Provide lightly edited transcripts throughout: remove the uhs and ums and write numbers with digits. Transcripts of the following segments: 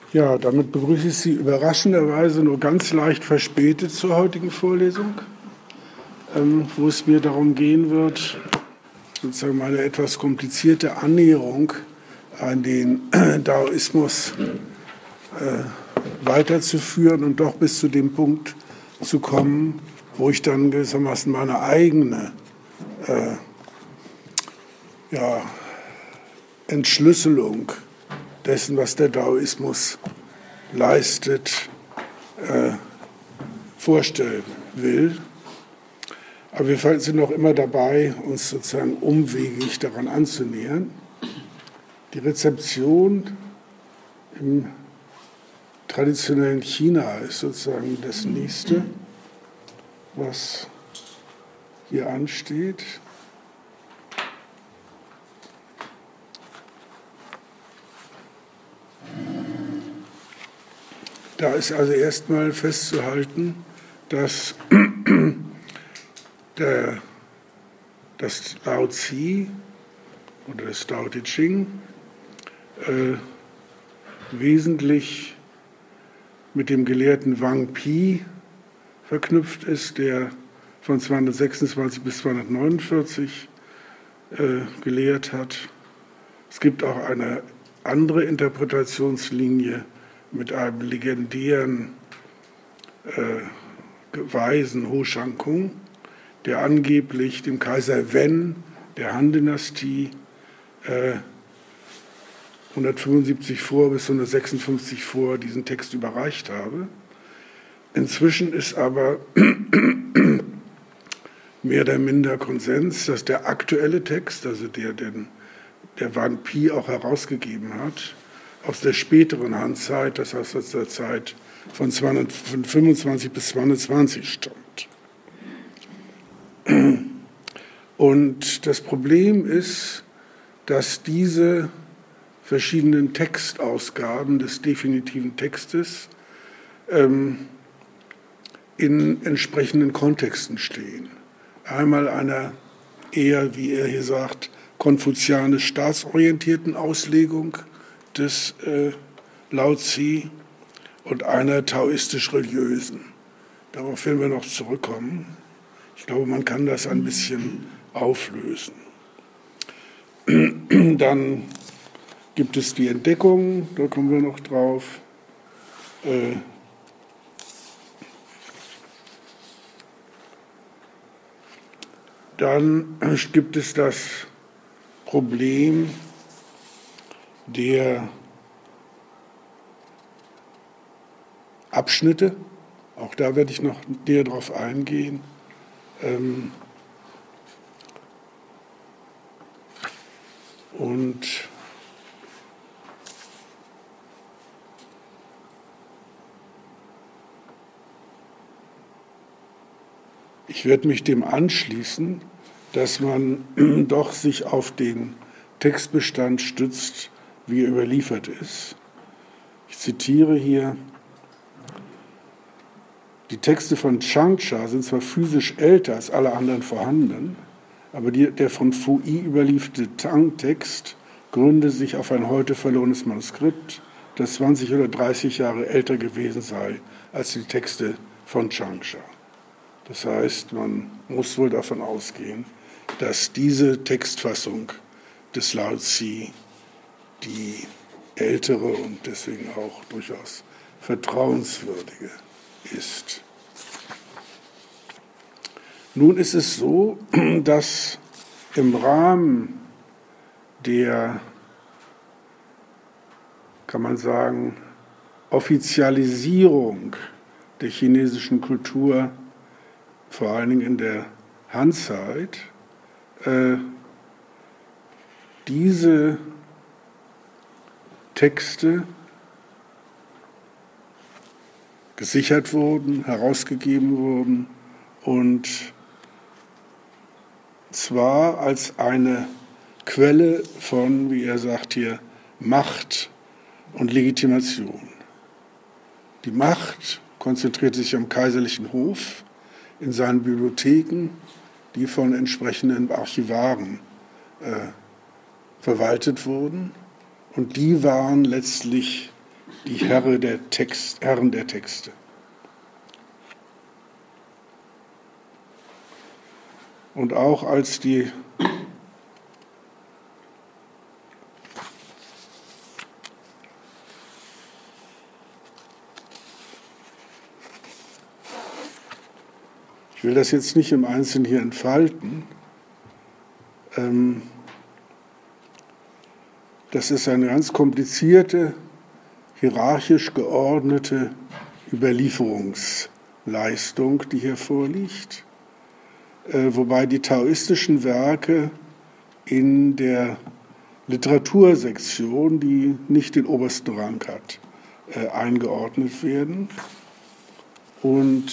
Ja, damit begrüße ich Sie überraschenderweise nur ganz leicht verspätet zur heutigen Vorlesung, wo es mir darum gehen wird, sozusagen meine etwas komplizierte Annäherung an den Daoismus weiterzuführen und doch bis zu dem Punkt zu kommen, wo ich dann gewissermaßen meine eigene Entschlüsselung dessen, was der Daoismus leistet, vorstellen will. Aber wir sind noch immer dabei, uns sozusagen umwegig daran anzunähern. Die Rezeption im traditionellen China ist sozusagen das Nächste, was hier ansteht. Da ist also erstmal festzuhalten, dass das Lao Tzu oder das Tao Te Ching wesentlich mit dem Gelehrten Wang Pi verknüpft ist, der von 226 bis 249 gelehrt hat. Es gibt auch eine andere Interpretationslinie mit einem legendären Weisen Ho Shang-Kung, der angeblich dem Kaiser Wen der Han-Dynastie 175 vor bis 156 vor diesen Text überreicht habe. Inzwischen ist aber mehr oder minder Konsens, dass der aktuelle Text, also der Wang Pi auch herausgegeben hat, aus der späteren Han-Zeit, das heißt aus der Zeit von 225 bis 220 stammt. Und das Problem ist, dass diese verschiedenen Textausgaben des definitiven Textes in entsprechenden Kontexten stehen. Einmal einer eher, wie er hier sagt, konfuzianisch staatsorientierten Auslegung des Lao Tzu und einer taoistisch-religiösen. Darauf werden wir noch zurückkommen. Ich glaube, man kann das ein bisschen auflösen. Dann gibt es die Entdeckung, da kommen wir noch drauf. Dann gibt es das Problem der Abschnitte. Auch da werde ich noch näher drauf eingehen. Und ich werde mich dem anschließen, dass man doch sich auf den Textbestand stützt, wie er überliefert ist. Ich zitiere hier: Die Texte von Changsha sind zwar physisch älter als alle anderen vorhandenen, aber der von Fuyi überlieferte Tang-Text gründe sich auf ein heute verlorenes Manuskript, das 20 oder 30 Jahre älter gewesen sei als die Texte von Changsha. Das heißt, man muss wohl davon ausgehen, dass diese Textfassung des Lao Tzu die ältere und deswegen auch durchaus vertrauenswürdige ist. Nun ist es so, dass im Rahmen der, kann man sagen, Offizialisierung der chinesischen Kultur, vor allen Dingen in der Han-Zeit, diese Texte gesichert wurden, herausgegeben wurden und zwar als eine Quelle von, wie er sagt hier, Macht und Legitimation. Die Macht konzentriert sich am kaiserlichen Hof in seinen Bibliotheken, die von entsprechenden Archivaren verwaltet wurden. Und die waren letztlich die Herren der Texte. Und auch als die ich will das jetzt nicht im Einzelnen hier entfalten. Das ist eine ganz komplizierte, hierarchisch geordnete Überlieferungsleistung, die hier vorliegt, wobei die taoistischen Werke in der Literatursektion, die nicht den obersten Rang hat, eingeordnet werden. Und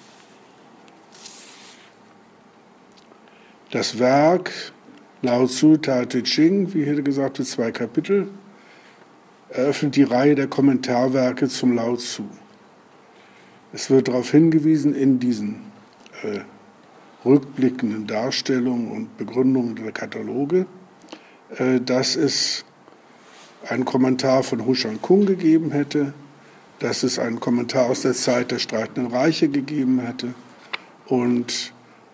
das Werk Lao Tzu Tao Te Ching, wie hier gesagt wird, 2 Kapitel, eröffnet die Reihe der Kommentarwerke zum Lao Tzu. Es wird darauf hingewiesen in diesen rückblickenden Darstellungen und Begründungen der Kataloge, dass es einen Kommentar von Hu Shan-Kung gegeben hätte, dass es einen Kommentar aus der Zeit der Streitenden Reiche gegeben hätte und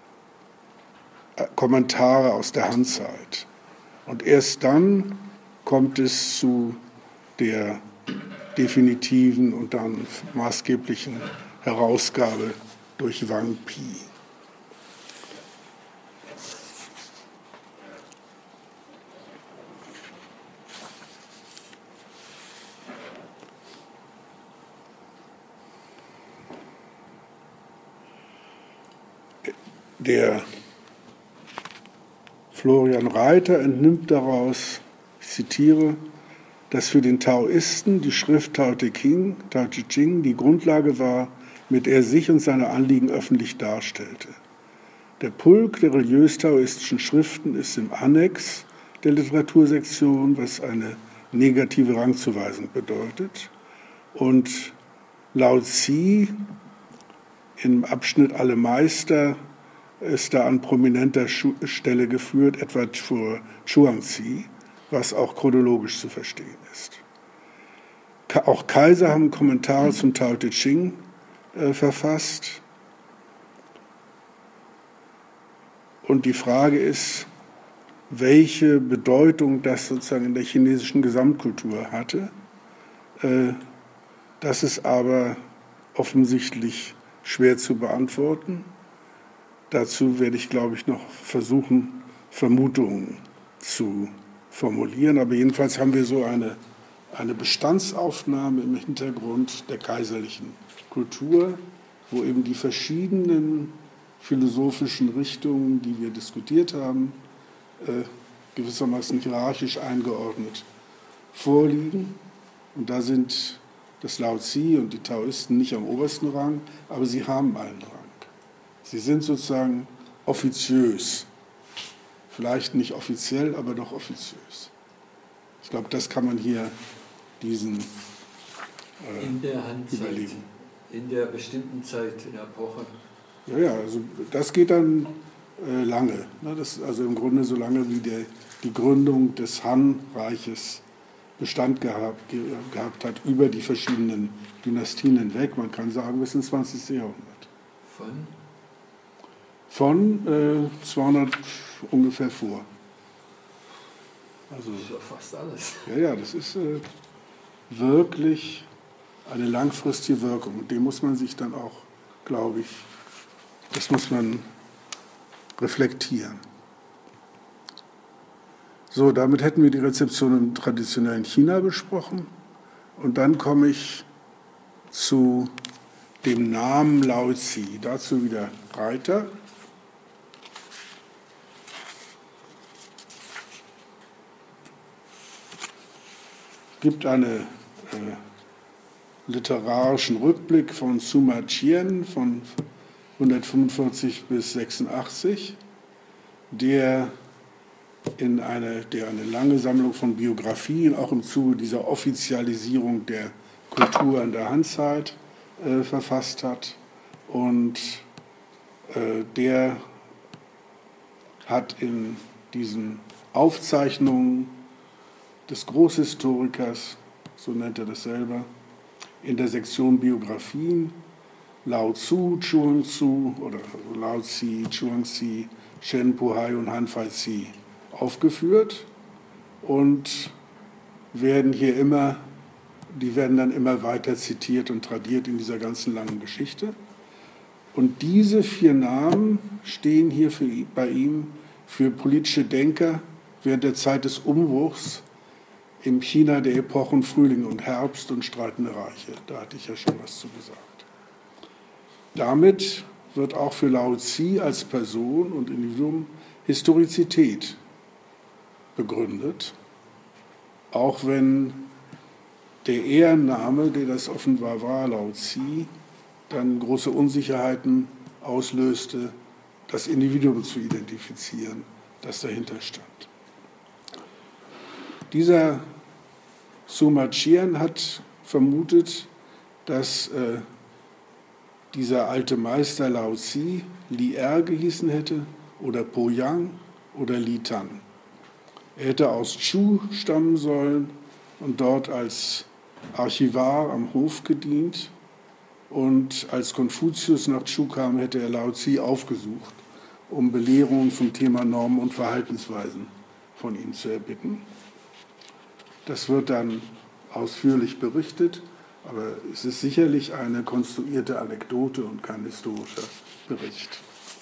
Kommentare aus der Han-Zeit. Und erst dann kommt es zu der definitiven und dann maßgeblichen Herausgabe durch Wang Pi. Der Florian Reiter entnimmt daraus, ich zitiere, dass für den Taoisten die Schrift Tao Te Ching die Grundlage war, mit der er sich und seine Anliegen öffentlich darstellte. Der Pulk der religiös-taoistischen Schriften ist im Annex der Literatursektion, was eine negative Rangzuweisung bedeutet. Und Lao Tzu im Abschnitt Alle Meister ist da an prominenter Stelle geführt, etwa vor Chuangzi, was auch chronologisch zu verstehen ist. Auch Kaiser haben Kommentare zum Tao Te Ching verfasst. Und die Frage ist, welche Bedeutung das sozusagen in der chinesischen Gesamtkultur hatte. Das ist aber offensichtlich schwer zu beantworten. Dazu werde ich, glaube ich, noch versuchen, Vermutungen zu formulieren. Aber jedenfalls haben wir so eine Bestandsaufnahme im Hintergrund der kaiserlichen Kultur, wo eben die verschiedenen philosophischen Richtungen, die wir diskutiert haben, gewissermaßen hierarchisch eingeordnet vorliegen. Und da sind das Lao Tzu und die Taoisten nicht am obersten Rang, aber sie haben einen Rang. Sie sind sozusagen offiziös. Vielleicht nicht offiziell, aber doch offiziös. Ich glaube, das kann man hier diesen in der Handzeit, überlegen. In der bestimmten Zeit, in der Epoche. Ja, also das geht dann lange. Ne? Das ist also im Grunde so lange, wie die Gründung des Han-Reiches Bestand gehabt hat über die verschiedenen Dynastien hinweg. Man kann sagen, bis ins 20. Jahrhundert. Von 200 ungefähr vor. Also, das ist ja fast alles. Ja, das ist wirklich eine langfristige Wirkung. Und dem muss man sich dann auch, glaube ich, das muss man reflektieren. So, damit hätten wir die Rezeption im traditionellen China besprochen. Und dann komme ich zu dem Namen Lao Tzu. Dazu wieder Reiter. Es gibt einen literarischen Rückblick von Sima Qian von 145 bis 86, der eine lange Sammlung von Biografien, auch im Zuge dieser Offizialisierung der Kultur in der Han-Zeit, verfasst hat. Und der hat in diesen Aufzeichnungen des Großhistorikers so nennt er das selber, in der Sektion Biografien Lao Tzu, Chuang Tzu oder Lao Tzu, Chuang Tzu, Shen Puhai und Han Fei-Tzu aufgeführt und werden hier immer, die werden dann immer weiter zitiert und tradiert in dieser ganzen langen Geschichte. Und diese 4 Namen stehen hier bei ihm für politische Denker während der Zeit des Umbruchs im China der Epochen Frühling und Herbst und Streitende Reiche. Da hatte ich ja schon was zu gesagt. Damit wird auch für Lao Tzu als Person und Individuum Historizität begründet, auch wenn der Ehrenname, der das offenbar war, Lao Tzu, dann große Unsicherheiten auslöste, das Individuum zu identifizieren, das dahinter stand. Dieser Suma Chien hat vermutet, dass dieser alte Meister Lao Tzu Li Er gehießen hätte oder Po Yang oder Li Tan. Er hätte aus Chu stammen sollen und dort als Archivar am Hof gedient. Und als Konfuzius nach Chu kam, hätte er Lao Tzu aufgesucht, um Belehrungen zum Thema Normen und Verhaltensweisen von ihm zu erbitten. Das wird dann ausführlich berichtet, aber es ist sicherlich eine konstruierte Anekdote und kein historischer Bericht.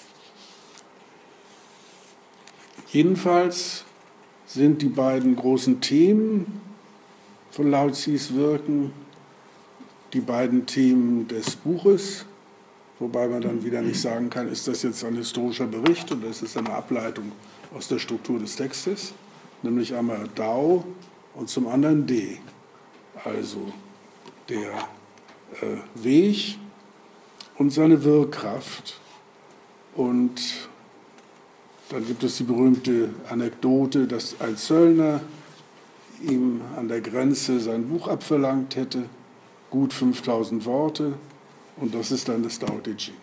Jedenfalls sind die beiden großen Themen von Lao Tzus Wirken die beiden Themen des Buches, wobei man dann wieder nicht sagen kann, ist das jetzt ein historischer Bericht oder ist es eine Ableitung aus der Struktur des Textes, nämlich einmal Dao und zum anderen De, also der Weg und seine Wirkkraft. Und dann gibt es die berühmte Anekdote, dass ein Zöllner ihm an der Grenze sein Buch abverlangt hätte, gut 5000 Worte, und das ist dann das Tao Te Ching.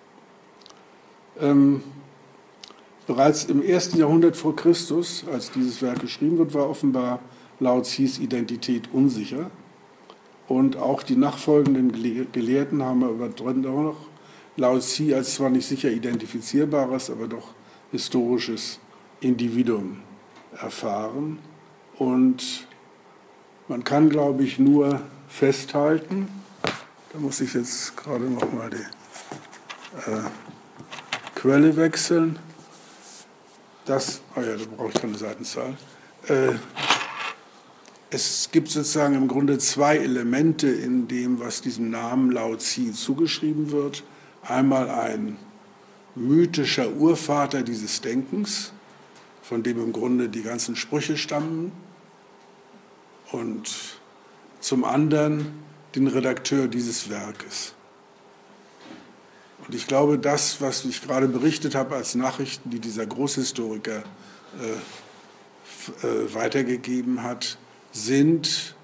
Bereits im 1. Jahrhundert vor Christus, als dieses Werk geschrieben wird, war offenbar Lao Tzus Identität unsicher. Und auch die nachfolgenden Gelehrten haben aber drin auch noch Lao Tzu als zwar nicht sicher identifizierbares, aber doch historisches Individuum erfahren. Und man kann, glaube ich, nur festhalten, da muss ich jetzt gerade noch mal die Quelle wechseln, da brauche ich keine Seitenzahl. Es gibt sozusagen im Grunde 2 Elemente in dem, was diesem Namen Lao Tzu zugeschrieben wird. Einmal ein mythischer Urvater dieses Denkens, von dem im Grunde die ganzen Sprüche stammen, und zum anderen den Redakteur dieses Werkes. Und ich glaube, das, was ich gerade berichtet habe als Nachrichten, die dieser Großhistoriker weitergegeben hat, sind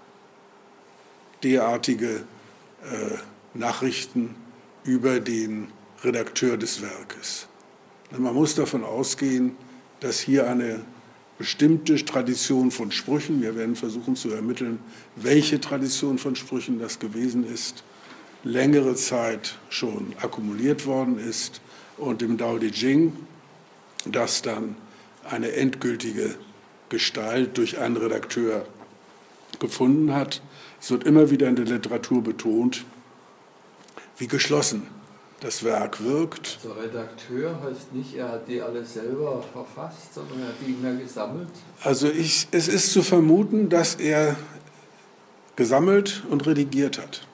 derartige Nachrichten über den Redakteur des Werkes. Man muss davon ausgehen, dass hier eine bestimmte Tradition von Sprüchen, wir werden versuchen zu ermitteln, welche Tradition von Sprüchen das gewesen ist, längere Zeit schon akkumuliert worden ist und im Tao Te Ching das dann eine endgültige Gestalt durch einen Redakteur gefunden hat. Es wird immer wieder in der Literatur betont, wie geschlossen das Werk wirkt. Der Redakteur heißt nicht, er hat die alle selber verfasst, sondern er hat die immer gesammelt. Also es ist zu vermuten, dass er gesammelt und redigiert hat.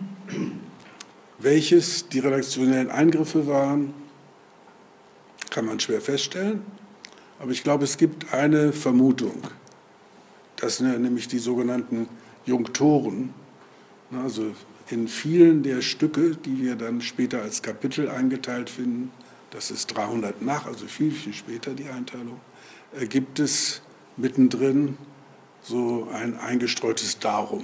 Welches die redaktionellen Eingriffe waren, kann man schwer feststellen. Aber ich glaube, es gibt eine Vermutung, dass nämlich die sogenannten Junktoren, also in vielen der Stücke, die wir dann später als Kapitel eingeteilt finden, das ist 300 nach, also viel, viel später die Einteilung, gibt es mittendrin so ein eingestreutes Darum.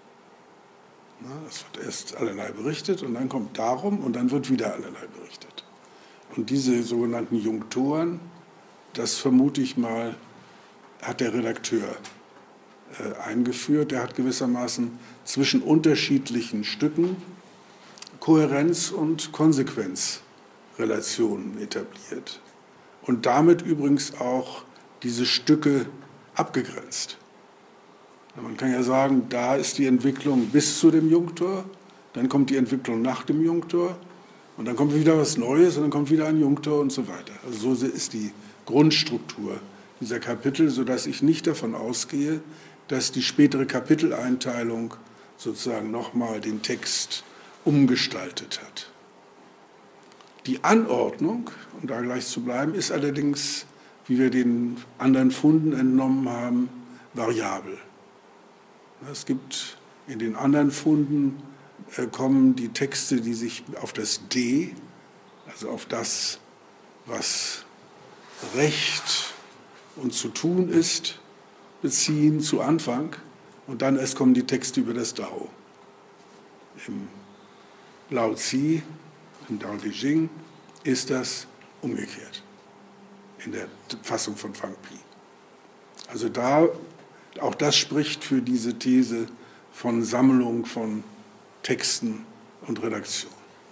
Es wird erst allerlei berichtet und dann kommt Darum und dann wird wieder allerlei berichtet. Und diese sogenannten Junktoren, das vermute ich mal, hat der Redakteur eingeführt. Er hat gewissermaßen zwischen unterschiedlichen Stücken Kohärenz- und Konsequenzrelationen etabliert und damit übrigens auch diese Stücke abgegrenzt. Man kann ja sagen, da ist die Entwicklung bis zu dem Jungtor, dann kommt die Entwicklung nach dem Jungtor und dann kommt wieder was Neues und dann kommt wieder ein Jungtor und so weiter. Also so ist die Grundstruktur dieser Kapitel, sodass ich nicht davon ausgehe, dass die spätere Kapiteleinteilung sozusagen nochmal den Text umgestaltet hat. Die Anordnung, um da gleich zu bleiben, ist allerdings, wie wir den anderen Funden entnommen haben, variabel. Es gibt in den anderen Funden kommen die Texte, die sich auf das D, also auf das, was Recht und zu tun ist, beziehen zu Anfang und dann erst kommen die Texte über das Dao. Im Lao Tzu, im Dao De Jing, ist das umgekehrt in der Fassung von Fang Pi. Also auch das spricht für diese These von Sammlung von Texten und Redaktion.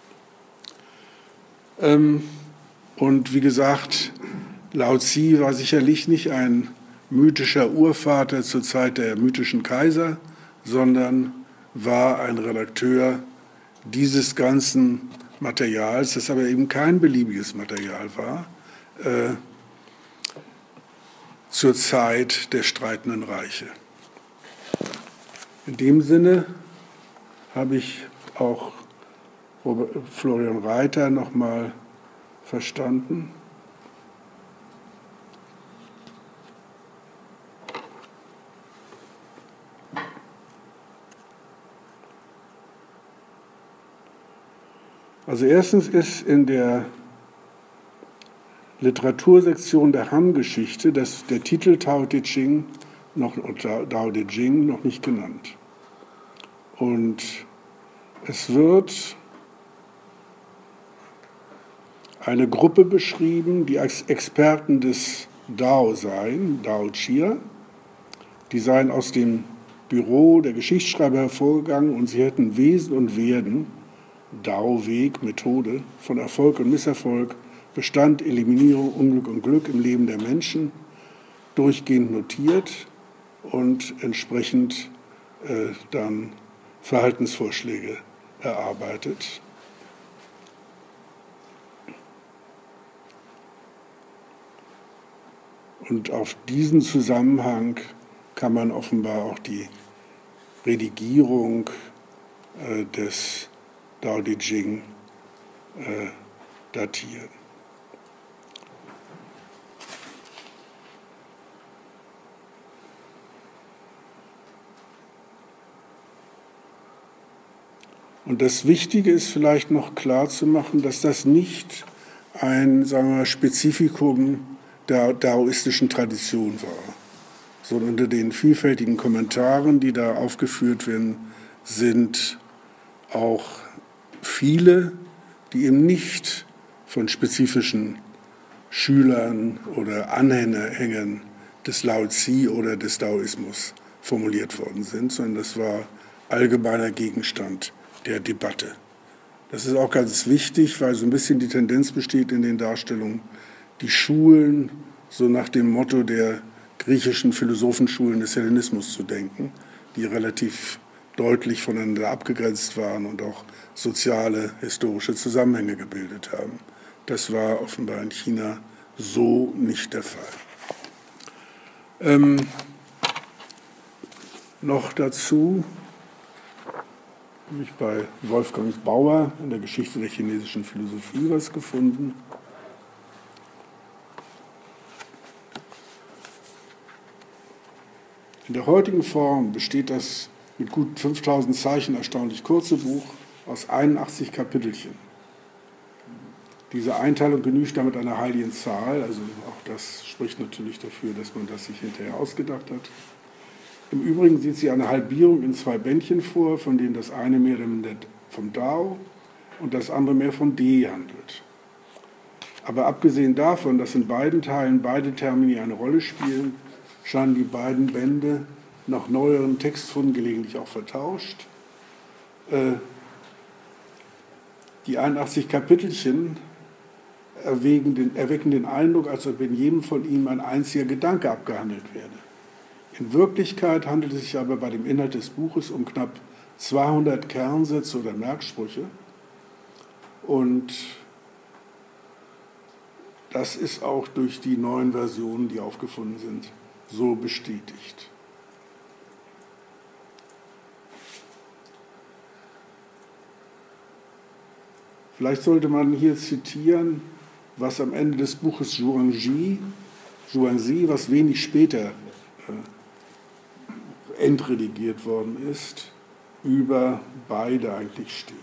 Und wie gesagt, Lao Tzu war sicherlich nicht ein mythischer Urvater zur Zeit der mythischen Kaiser, sondern war ein Redakteur dieses ganzen Materials, das aber eben kein beliebiges Material war, zur Zeit der streitenden Reiche. In dem Sinne habe ich auch Florian Reiter noch mal verstanden. Also erstens ist in der Literatursektion der Han-Geschichte der Titel Tao Te Ching Dao De Jing noch nicht genannt. Und es wird eine Gruppe beschrieben, die als Experten des Dao seien, Dao Chia. Die seien aus dem Büro der Geschichtsschreiber hervorgegangen und sie hätten Wesen und Werden, Dao, Weg, Methode, von Erfolg und Misserfolg, Bestand, Eliminierung, Unglück und Glück im Leben der Menschen durchgehend notiert und entsprechend dann Verhaltensvorschläge erarbeitet. Und auf diesen Zusammenhang kann man offenbar auch die Redigierung des Dao De Jing datieren. Und das Wichtige ist vielleicht noch klar zu machen, dass das nicht ein, sagen wir, Spezifikum der daoistischen Tradition war, sondern unter den vielfältigen Kommentaren, die da aufgeführt werden, sind auch viele, die eben nicht von spezifischen Schülern oder Anhängern des Lao Tzu oder des Daoismus formuliert worden sind, sondern das war allgemeiner Gegenstand der Debatte. Das ist auch ganz wichtig, weil so ein bisschen die Tendenz besteht in den Darstellungen, die Schulen so nach dem Motto der griechischen Philosophenschulen des Hellenismus zu denken, die relativ deutlich voneinander abgegrenzt waren und auch soziale, historische Zusammenhänge gebildet haben. Das war offenbar in China so nicht der Fall. Noch dazu habe ich bei Wolfgang Bauer in der Geschichte der chinesischen Philosophie was gefunden. In der heutigen Form besteht das mit gut 5000 Zeichen erstaunlich kurze Buch aus 81 Kapitelchen. Diese Einteilung genügt damit einer heiligen Zahl, also auch das spricht natürlich dafür, dass man das sich hinterher ausgedacht hat. Im Übrigen sieht sie eine Halbierung in 2 Bändchen vor, von denen das eine mehr vom Dao und das andere mehr vom De handelt. Aber abgesehen davon, dass in beiden Teilen beide Termini eine Rolle spielen, scheinen die beiden Bände nach neueren Textfunden gelegentlich auch vertauscht. Die 81 Kapitelchen erwecken den Eindruck, als ob in jedem von ihnen ein einziger Gedanke abgehandelt werde. In Wirklichkeit handelt es sich aber bei dem Inhalt des Buches um knapp 200 Kernsätze oder Merksprüche. Und das ist auch durch die neuen Versionen, die aufgefunden sind, so bestätigt. Vielleicht sollte man hier zitieren, was am Ende des Buches Zhuangzi, was wenig später entredigiert worden ist, über beide eigentlich steht.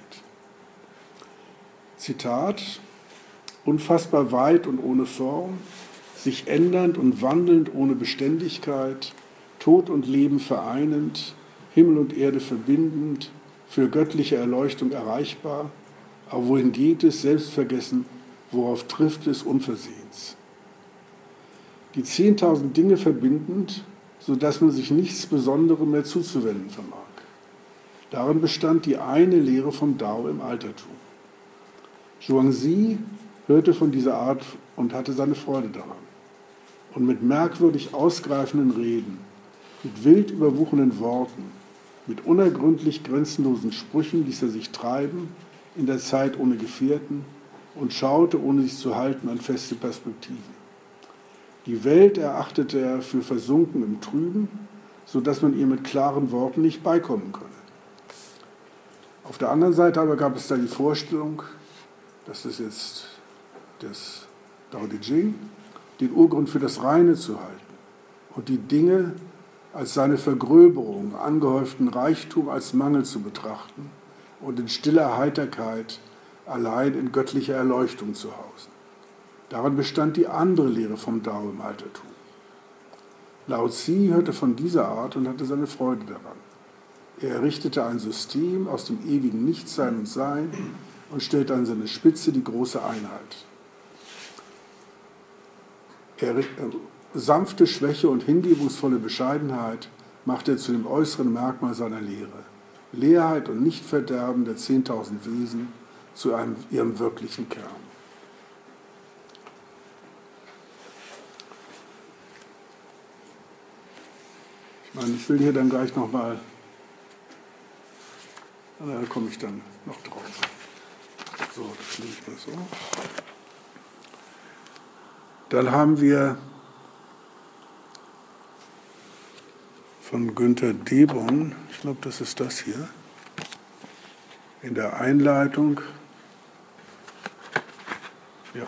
Zitat: Unfassbar weit und ohne Form, sich ändernd und wandelnd ohne Beständigkeit, Tod und Leben vereinend, Himmel und Erde verbindend, für göttliche Erleuchtung erreichbar, aber wohin geht es, selbstvergessen, worauf trifft es, unversehens. Die 10.000 Dinge verbindend, sodass man sich nichts Besonderem mehr zuzuwenden vermag. Darin bestand die eine Lehre vom Dao im Altertum. Zhuangzi hörte von dieser Art und hatte seine Freude daran. Und mit merkwürdig ausgreifenden Reden, mit wild überwuchernden Worten, mit unergründlich grenzenlosen Sprüchen ließ er sich treiben, in der Zeit ohne Gefährten, und schaute, ohne sich zu halten, an feste Perspektiven. Die Welt erachtete er für versunken im Trüben, sodass man ihr mit klaren Worten nicht beikommen könne. Auf der anderen Seite aber gab es da die Vorstellung, das ist jetzt das Dao De Jing, den Urgrund für das Reine zu halten und die Dinge als seine Vergröberung, angehäuften Reichtum als Mangel zu betrachten und in stiller Heiterkeit allein in göttlicher Erleuchtung zu hausen. Darin bestand die andere Lehre vom Dao im Altertum. Lao Tzu hörte von dieser Art und hatte seine Freude daran. Er errichtete ein System aus dem ewigen Nichtsein und Sein und stellte an seine Spitze die große Einheit. Sanfte Schwäche und hingebungsvolle Bescheidenheit machte er zu dem äußeren Merkmal seiner Lehre. Leerheit und Nichtverderben der 10.000 Wesen zu ihrem wirklichen Kern. Ich will hier dann gleich nochmal, da komme ich dann noch drauf. So, das nehme ich mal so. Dann haben wir von Günter Debon, ich glaube, das ist das hier, in der Einleitung. Ja.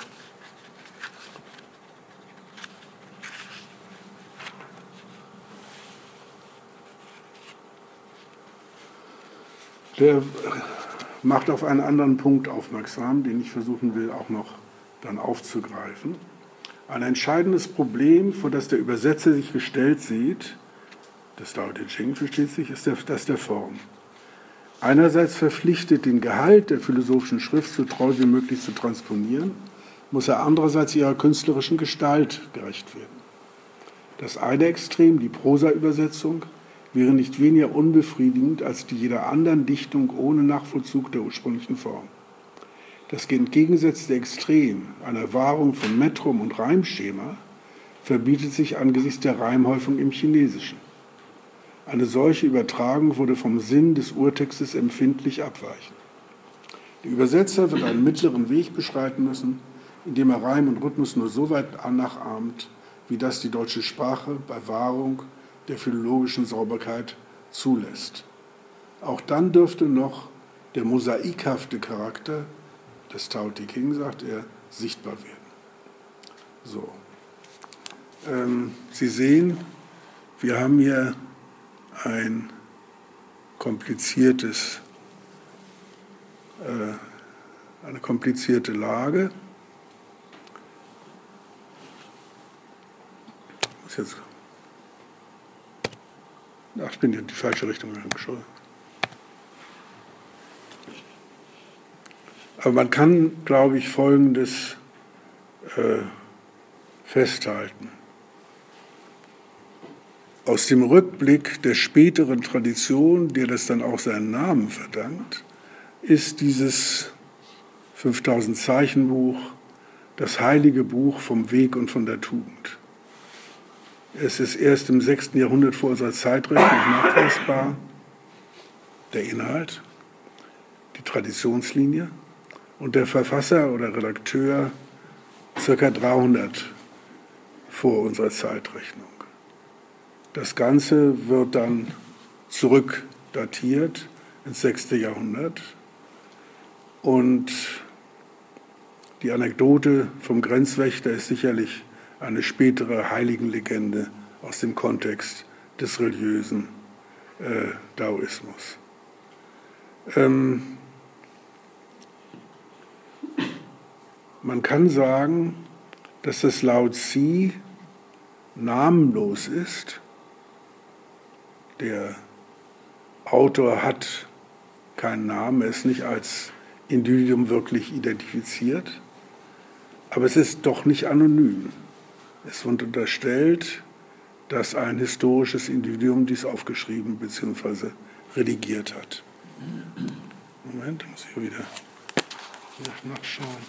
Der macht auf einen anderen Punkt aufmerksam, den ich versuchen will, auch noch dann aufzugreifen. Ein entscheidendes Problem, vor das der Übersetzer sich gestellt sieht, das Dao De Jing versteht sich, ist das der Form. Einerseits verpflichtet, den Gehalt der philosophischen Schrift so treu wie möglich zu transponieren, muss er andererseits ihrer künstlerischen Gestalt gerecht werden. Das eine Extrem, die Prosa-Übersetzung, wäre nicht weniger unbefriedigend als die jeder anderen Dichtung ohne Nachvollzug der ursprünglichen Form. Das entgegengesetzte Extrem einer Wahrung von Metrum und Reimschema verbietet sich angesichts der Reimhäufung im Chinesischen. Eine solche Übertragung würde vom Sinn des Urtextes empfindlich abweichen. Der Übersetzer wird einen mittleren Weg beschreiten müssen, indem er Reim und Rhythmus nur so weit nachahmt, wie das die deutsche Sprache bei Wahrung der philologischen Sauberkeit zulässt. Auch dann dürfte noch der mosaikhafte Charakter des Tao Te Ching, sagt er, sichtbar werden. So. Sie sehen, wir haben hier eine komplizierte Lage. Ich bin in die falsche Richtung gegangen. Aber man kann, glaube ich, Folgendes festhalten. aus dem Rückblick der späteren Tradition, der das dann auch seinen Namen verdankt, ist dieses 5000 Zeichen Buch das heilige Buch vom Weg und von der Tugend. Es ist erst im 6. Jahrhundert vor unserer Zeitrechnung nachweisbar, der Inhalt, die Traditionslinie, und der Verfasser oder Redakteur ca. 300 vor unserer Zeitrechnung. Das Ganze wird dann zurückdatiert ins 6. Jahrhundert und die Anekdote vom Grenzwächter ist sicherlich eine spätere Heiligenlegende aus dem Kontext des religiösen Daoismus. Man kann sagen, dass das Lao Tzu namenlos ist. Der Autor hat keinen Namen, er ist nicht als Individuum wirklich identifiziert, aber es ist doch nicht anonym. Es wird unterstellt, dass ein historisches Individuum dies aufgeschrieben bzw. redigiert hat. Moment, muss ich wieder nachschauen.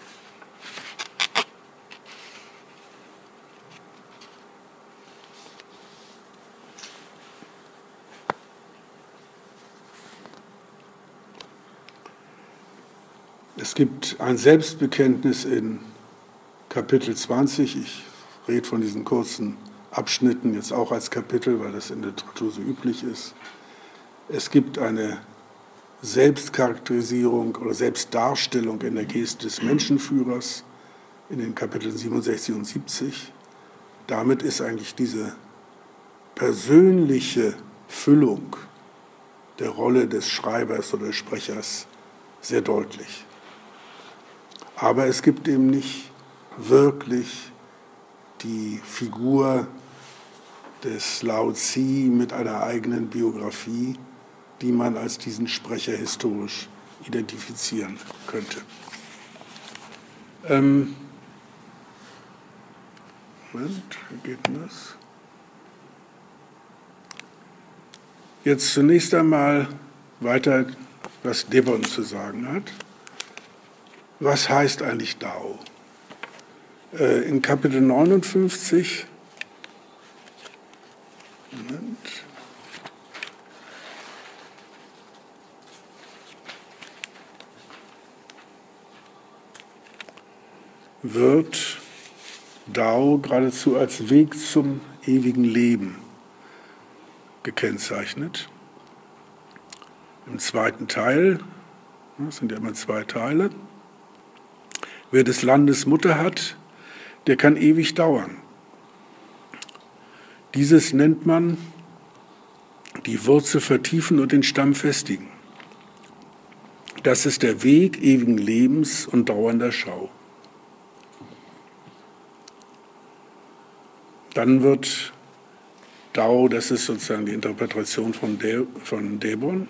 Es gibt ein Selbstbekenntnis in Kapitel 20. Ich rede von diesen kurzen Abschnitten jetzt auch als Kapitel, weil das in der Literatur so üblich ist. Es gibt eine Selbstcharakterisierung oder Selbstdarstellung in der Geste des Menschenführers in den Kapiteln 67 und 70. Damit ist eigentlich diese persönliche Füllung der Rolle des Schreibers oder Sprechers sehr deutlich. Aber es gibt eben nicht wirklich die Figur des Lao Tzu mit einer eigenen Biografie, die man als diesen Sprecher historisch identifizieren könnte. Moment, wie geht denn das? Jetzt zunächst einmal weiter, was Debon zu sagen hat. Was heißt eigentlich Dao? In Kapitel 59 wird Dao geradezu als Weg zum ewigen Leben gekennzeichnet. Im zweiten Teil, das sind ja immer zwei Teile, wer des Landes Mutter hat, der kann ewig dauern. Dieses nennt man die Wurzel vertiefen und den Stamm festigen. Das ist der Weg ewigen Lebens und dauernder Schau. Dann wird Dao, das ist sozusagen die Interpretation von Debon,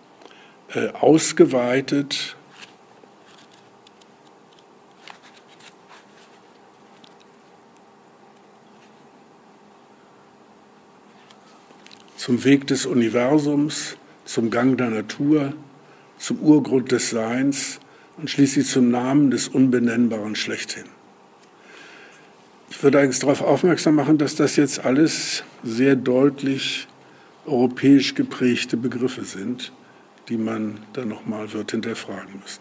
ausgeweitet zum Weg des Universums, zum Gang der Natur, zum Urgrund des Seins und schließlich zum Namen des Unbenennbaren schlechthin. Ich würde eigentlich darauf aufmerksam machen, dass das jetzt alles sehr deutlich europäisch geprägte Begriffe sind, die man dann nochmal wird hinterfragen müssen.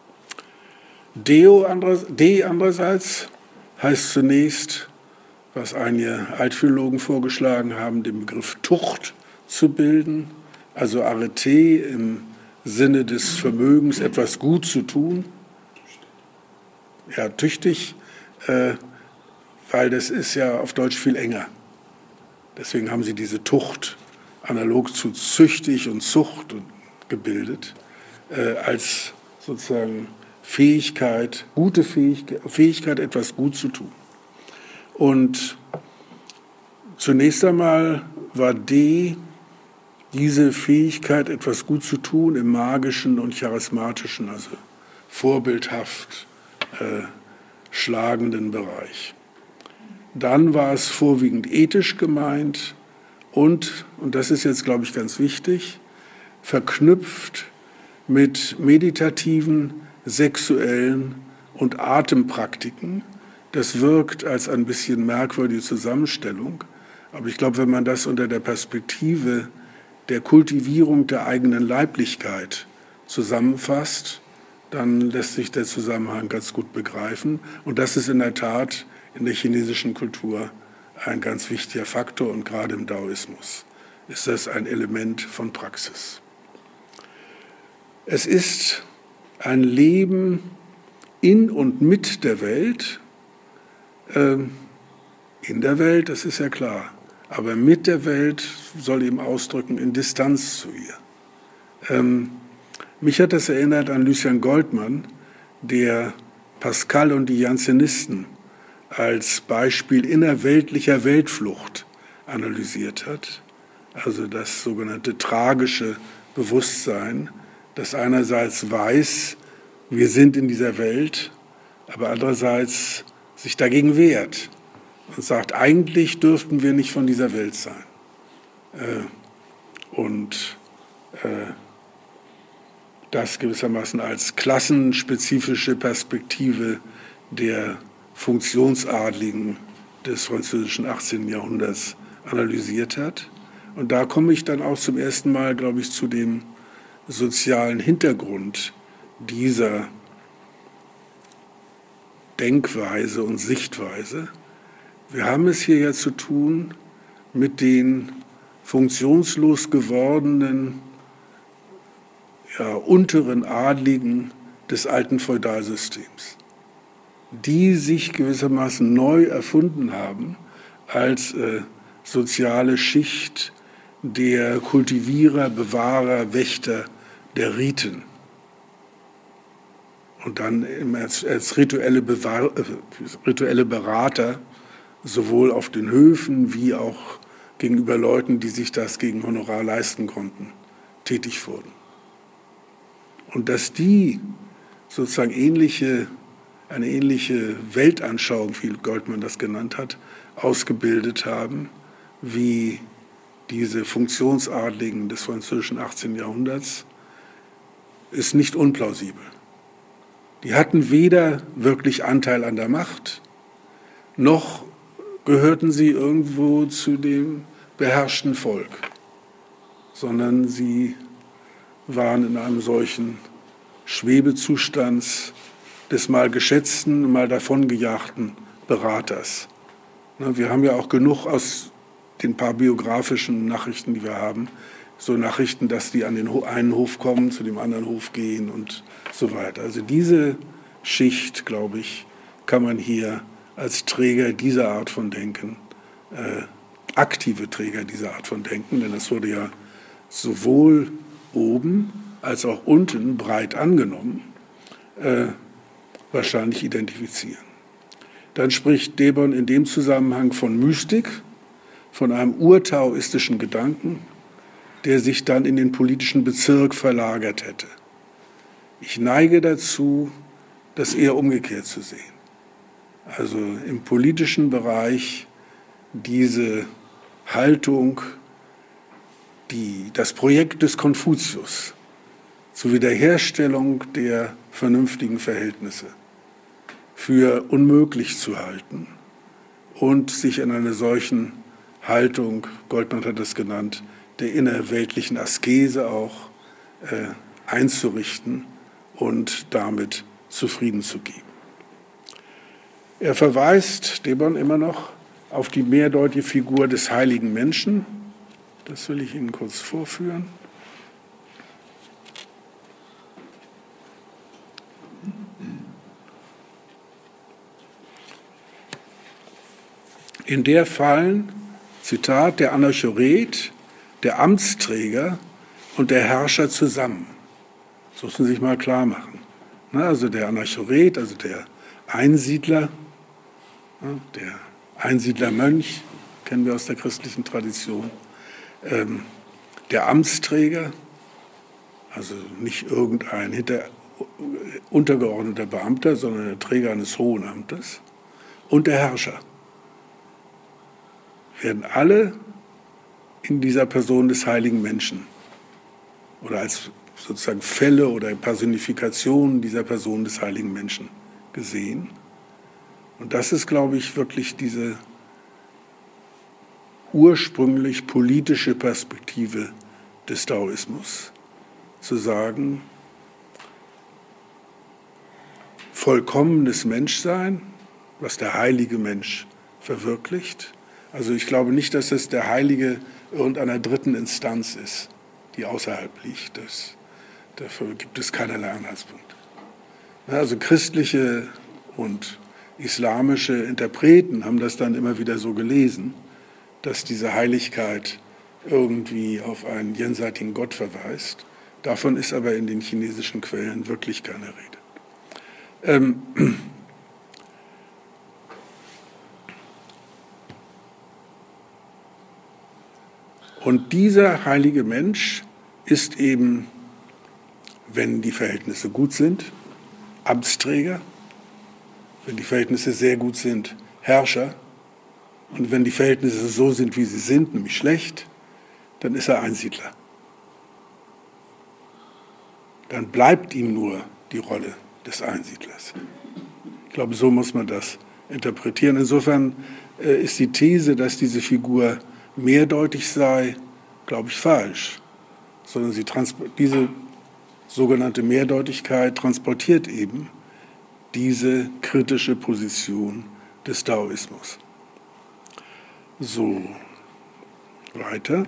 De andererseits heißt zunächst, was einige Altphilologen vorgeschlagen haben, den Begriff Tucht zu bilden, also Arete im Sinne des Vermögens, etwas gut zu tun. Ja, tüchtig, weil das ist ja auf Deutsch viel enger. Deswegen haben sie diese Tucht analog zu züchtig und Zucht gebildet, als sozusagen Fähigkeit, gute Fähigkeit, etwas gut zu tun. Und zunächst einmal war diese Fähigkeit, etwas gut zu tun, im magischen und charismatischen, also vorbildhaft schlagenden Bereich. Dann war es vorwiegend ethisch gemeint, und das ist jetzt, glaube ich, ganz wichtig, verknüpft mit meditativen, sexuellen und Atempraktiken. Das wirkt als ein bisschen merkwürdige Zusammenstellung, aber ich glaube, wenn man das unter der Perspektive der Kultivierung der eigenen Leiblichkeit zusammenfasst, dann lässt sich der Zusammenhang ganz gut begreifen. Und das ist in der Tat in der chinesischen Kultur ein ganz wichtiger Faktor, und gerade im Daoismus ist das ein Element von Praxis. Es ist ein Leben in und mit der Welt, in der Welt, das ist ja klar, aber mit der Welt soll eben ausdrücken in Distanz zu ihr. Mich hat das erinnert an Lucien Goldmann, der Pascal und die Jansenisten als Beispiel innerweltlicher Weltflucht analysiert hat. Also das sogenannte tragische Bewusstsein, das einerseits weiß, wir sind in dieser Welt, aber andererseits sich dagegen wehrt und sagt, eigentlich dürften wir nicht von dieser Welt sein. Das gewissermaßen als klassenspezifische Perspektive der Funktionsadligen des französischen 18. Jahrhunderts analysiert hat. Und da komme ich dann auch zum ersten Mal, glaube ich, zu dem sozialen Hintergrund dieser Denkweise und Sichtweise. Wir haben es hier ja zu tun mit den funktionslos gewordenen unteren Adligen des alten Feudalsystems, die sich gewissermaßen neu erfunden haben als soziale Schicht der Kultivierer, Bewahrer, Wächter der Riten. Und dann als rituelle Berater sowohl auf den Höfen wie auch gegenüber Leuten, die sich das gegen Honorar leisten konnten, tätig wurden. Und dass die sozusagen eine ähnliche Weltanschauung, wie Goldmann das genannt hat, ausgebildet haben, wie diese Funktionsadligen des französischen 18. Jahrhunderts, ist nicht unplausibel. Die hatten weder wirklich Anteil an der Macht, noch gehörten sie irgendwo zu dem beherrschten Volk, sondern sie waren in einem solchen Schwebezustand des mal geschätzten, mal davongejagten Beraters. Wir haben ja auch genug aus den paar biografischen Nachrichten, die wir haben, so Nachrichten, dass die an den einen Hof kommen, zu dem anderen Hof gehen und so weiter. Also diese Schicht, glaube ich, kann man hier als Träger dieser Art von Denken, aktive Träger dieser Art von Denken, denn das wurde ja sowohl oben als auch unten breit angenommen, wahrscheinlich identifizieren. Dann spricht Debon in dem Zusammenhang von Mystik, von einem urtaoistischen Gedanken, der sich dann in den politischen Bezirk verlagert hätte. Ich neige dazu, das eher umgekehrt zu sehen. Also im politischen Bereich diese Haltung, das Projekt des Konfuzius zur Wiederherstellung der vernünftigen Verhältnisse für unmöglich zu halten und sich in einer solchen Haltung, Goldmann hat das genannt, der innerweltlichen Askese auch einzurichten und damit zufrieden zu geben. Er verweist, Debon immer noch, auf die mehrdeutige Figur des heiligen Menschen. Das will ich Ihnen kurz vorführen. In der fallen, Zitat, der Anachoret, der Amtsträger und der Herrscher zusammen. Das muss man sich mal klar machen. Also der Anachoret, also der Einsiedler, der Einsiedlermönch, kennen wir aus der christlichen Tradition, der Amtsträger, also nicht irgendein untergeordneter Beamter, sondern der Träger eines hohen Amtes, und der Herrscher werden alle in dieser Person des heiligen Menschen oder als sozusagen Fälle oder Personifikationen dieser Person des heiligen Menschen gesehen. Und das ist, glaube ich, wirklich diese ursprünglich politische Perspektive des Daoismus, zu sagen, vollkommenes Menschsein, was der heilige Mensch verwirklicht. Also ich glaube nicht, dass es der Heilige irgendeiner dritten Instanz ist, die außerhalb liegt. Dafür gibt es keinerlei Anhaltspunkte. Also christliche und islamische Interpreten haben das dann immer wieder so gelesen, dass diese Heiligkeit irgendwie auf einen jenseitigen Gott verweist. Davon ist aber in den chinesischen Quellen wirklich keine Rede. Und dieser heilige Mensch ist eben, wenn die Verhältnisse gut sind, Amtsträger, wenn die Verhältnisse sehr gut sind, Herrscher, und wenn die Verhältnisse so sind, wie sie sind, nämlich schlecht, dann ist er Einsiedler. Dann bleibt ihm nur die Rolle des Einsiedlers. Ich glaube, so muss man das interpretieren. Insofern ist die These, dass diese Figur mehrdeutig sei, glaube ich, falsch. Sondern diese sogenannte Mehrdeutigkeit transportiert eben diese kritische Position des Daoismus. So, weiter.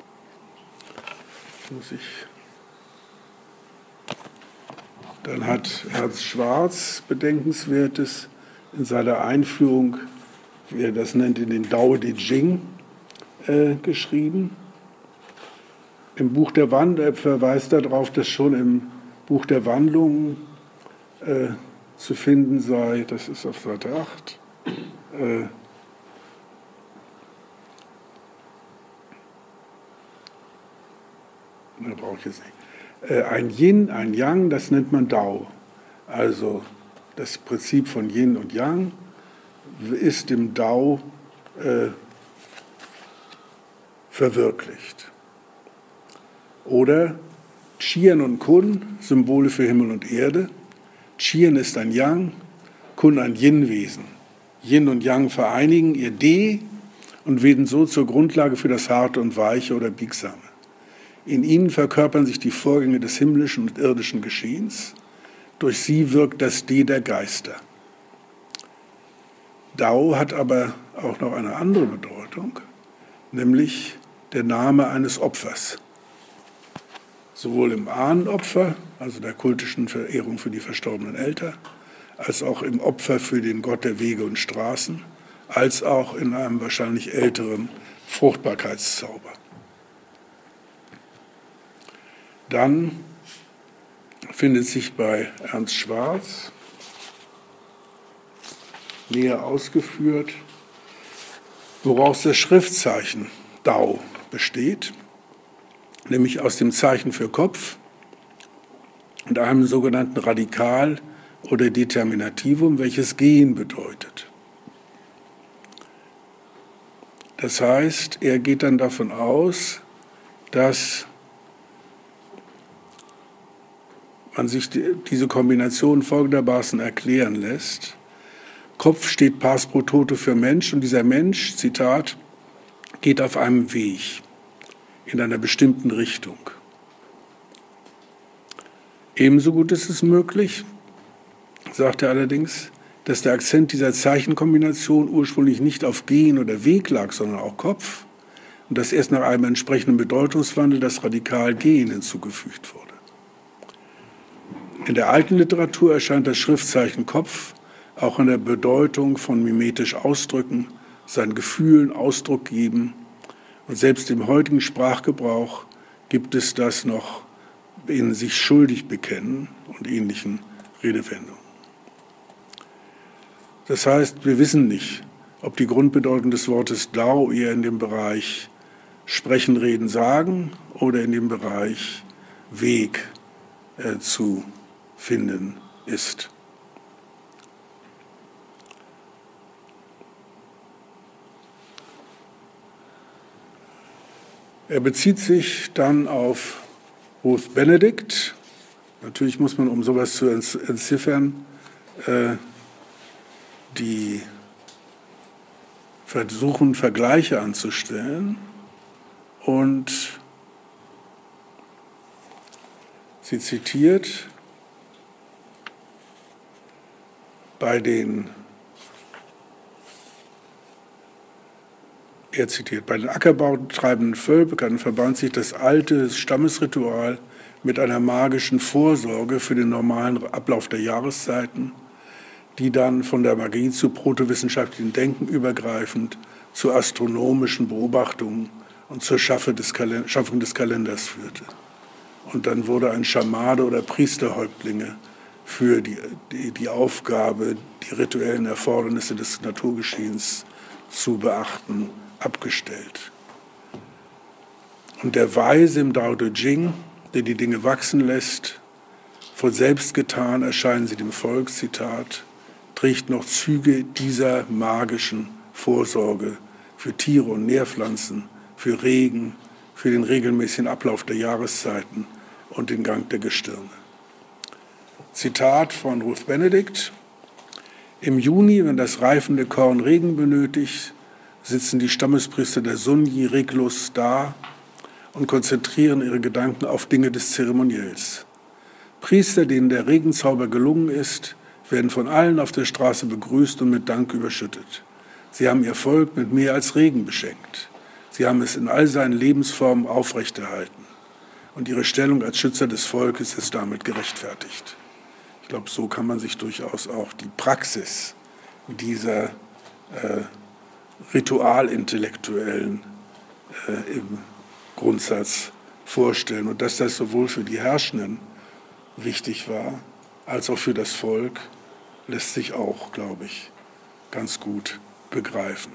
Dann hat Ernst Schwarz Bedenkenswertes in seiner Einführung, wie er das nennt, in den Dao De Jing geschrieben. Im Buch der Wandlung, er verweist darauf, dass schon im Buch der Wandlungen zu finden sei, das ist auf Seite 8, brauche ich jetzt nicht. Ein Yin, ein Yang, das nennt man Dao. Also das Prinzip von Yin und Yang ist im Dao verwirklicht. Oder Qian und Kun, Symbole für Himmel und Erde. Qian ist ein Yang, Kun ein Yin-Wesen. Yin und Yang vereinigen ihr De und werden so zur Grundlage für das Harte und Weiche oder Biegsame. In ihnen verkörpern sich die Vorgänge des himmlischen und irdischen Geschehens. Durch sie wirkt das De der Geister. Dao hat aber auch noch eine andere Bedeutung, nämlich der Name eines Opfers. Sowohl im Ahnenopfer, also der kultischen Verehrung für die verstorbenen Eltern, als auch im Opfer für den Gott der Wege und Straßen, als auch in einem wahrscheinlich älteren Fruchtbarkeitszauber. Dann findet sich bei Ernst Schwarz näher ausgeführt, woraus das Schriftzeichen Dao besteht, nämlich aus dem Zeichen für Kopf und einem sogenannten Radikal oder Determinativum, welches Gehen bedeutet. Das heißt, er geht dann davon aus, dass man sich diese Kombination folgendermaßen erklären lässt. Kopf steht pars pro toto für Mensch und dieser Mensch, Zitat, geht auf einem Weg in einer bestimmten Richtung. Ebenso gut ist es möglich, sagt er allerdings, dass der Akzent dieser Zeichenkombination ursprünglich nicht auf Gehen oder Weg lag, sondern auch Kopf und dass erst nach einem entsprechenden Bedeutungswandel das Radikal Gehen hinzugefügt wurde. In der alten Literatur erscheint das Schriftzeichen Kopf auch in der Bedeutung von mimetisch ausdrücken, seinen Gefühlen Ausdruck geben. Und selbst im heutigen Sprachgebrauch gibt es das noch in sich schuldig bekennen und ähnlichen Redewendungen. Das heißt, wir wissen nicht, ob die Grundbedeutung des Wortes Dao eher in dem Bereich Sprechen, Reden, Sagen oder in dem Bereich Weg zu finden ist. Er bezieht sich dann auf Ruth Benedict. Natürlich muss man, um sowas zu entziffern, die versuchen, Vergleiche anzustellen. Und sie zitiert er zitiert, bei den ackerbautreibenden Völkern verband sich das alte Stammesritual mit einer magischen Vorsorge für den normalen Ablauf der Jahreszeiten, die dann von der Magie zu protowissenschaftlichen Denken übergreifend zu astronomischen Beobachtungen und zur Schaffung des Kalenders führte. Und dann wurde ein Schamane oder Priesterhäuptlinge für die Aufgabe, die rituellen Erfordernisse des Naturgeschehens zu beachten, abgestellt. Und der Weise im Dao De Jing, der die Dinge wachsen lässt, von selbst getan erscheinen sie dem Volk, Zitat, trägt noch Züge dieser magischen Vorsorge für Tiere und Nährpflanzen, für Regen, für den regelmäßigen Ablauf der Jahreszeiten und den Gang der Gestirne. Zitat von Ruth Benedict: Im Juni, wenn das reifende Korn Regen benötigt, sitzen die Stammespriester der Sunyi Reglus da und konzentrieren ihre Gedanken auf Dinge des Zeremoniells. Priester, denen der Regenzauber gelungen ist, werden von allen auf der Straße begrüßt und mit Dank überschüttet. Sie haben ihr Volk mit mehr als Regen beschenkt. Sie haben es in all seinen Lebensformen aufrechterhalten. Und ihre Stellung als Schützer des Volkes ist damit gerechtfertigt. Ich glaube, so kann man sich durchaus auch die Praxis dieser Ritualintellektuellen im Grundsatz vorstellen. Und dass das sowohl für die Herrschenden wichtig war, als auch für das Volk, lässt sich auch, glaube ich, ganz gut begreifen.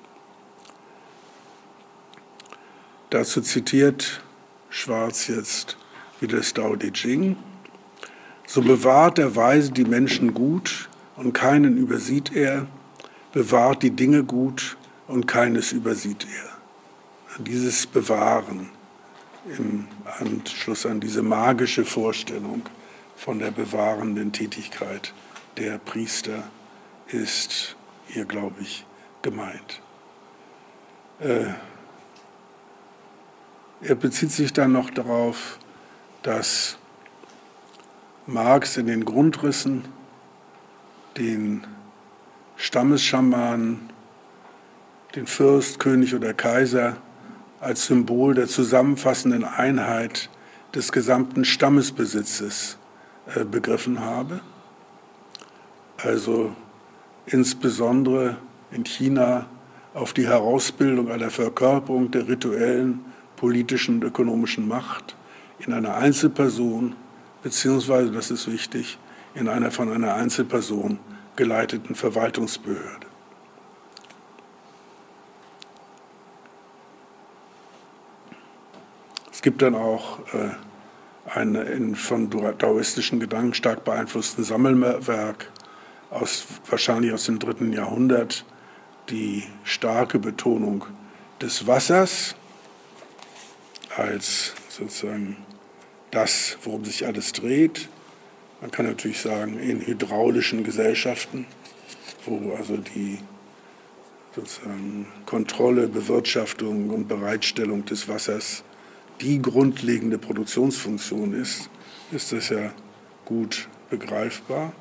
Dazu zitiert Schwarz jetzt wieder das Dao De Jing. So bewahrt der Weise die Menschen gut und keinen übersieht er, bewahrt die Dinge gut und keines übersieht er. Dieses Bewahren im Anschluss an diese magische Vorstellung von der bewahrenden Tätigkeit der Priester ist hier, glaube ich, gemeint. Er bezieht sich dann noch darauf, dass Marx in den Grundrissen den Stammesschamanen, den Fürst, König oder Kaiser als Symbol der zusammenfassenden Einheit des gesamten Stammesbesitzes begriffen habe. Also insbesondere in China auf die Herausbildung einer Verkörperung der rituellen, politischen und ökonomischen Macht in einer Einzelperson, beziehungsweise, das ist wichtig, in einer von einer Einzelperson geleiteten Verwaltungsbehörde. Es gibt dann auch ein von daoistischen Gedanken stark beeinflussten Sammelwerk, wahrscheinlich aus dem 3. Jahrhundert, die starke Betonung des Wassers als sozusagen das, worum sich alles dreht. Man kann natürlich sagen, in hydraulischen Gesellschaften, wo also die sozusagen Kontrolle, Bewirtschaftung und Bereitstellung des Wassers die grundlegende Produktionsfunktion ist das ja gut begreifbar.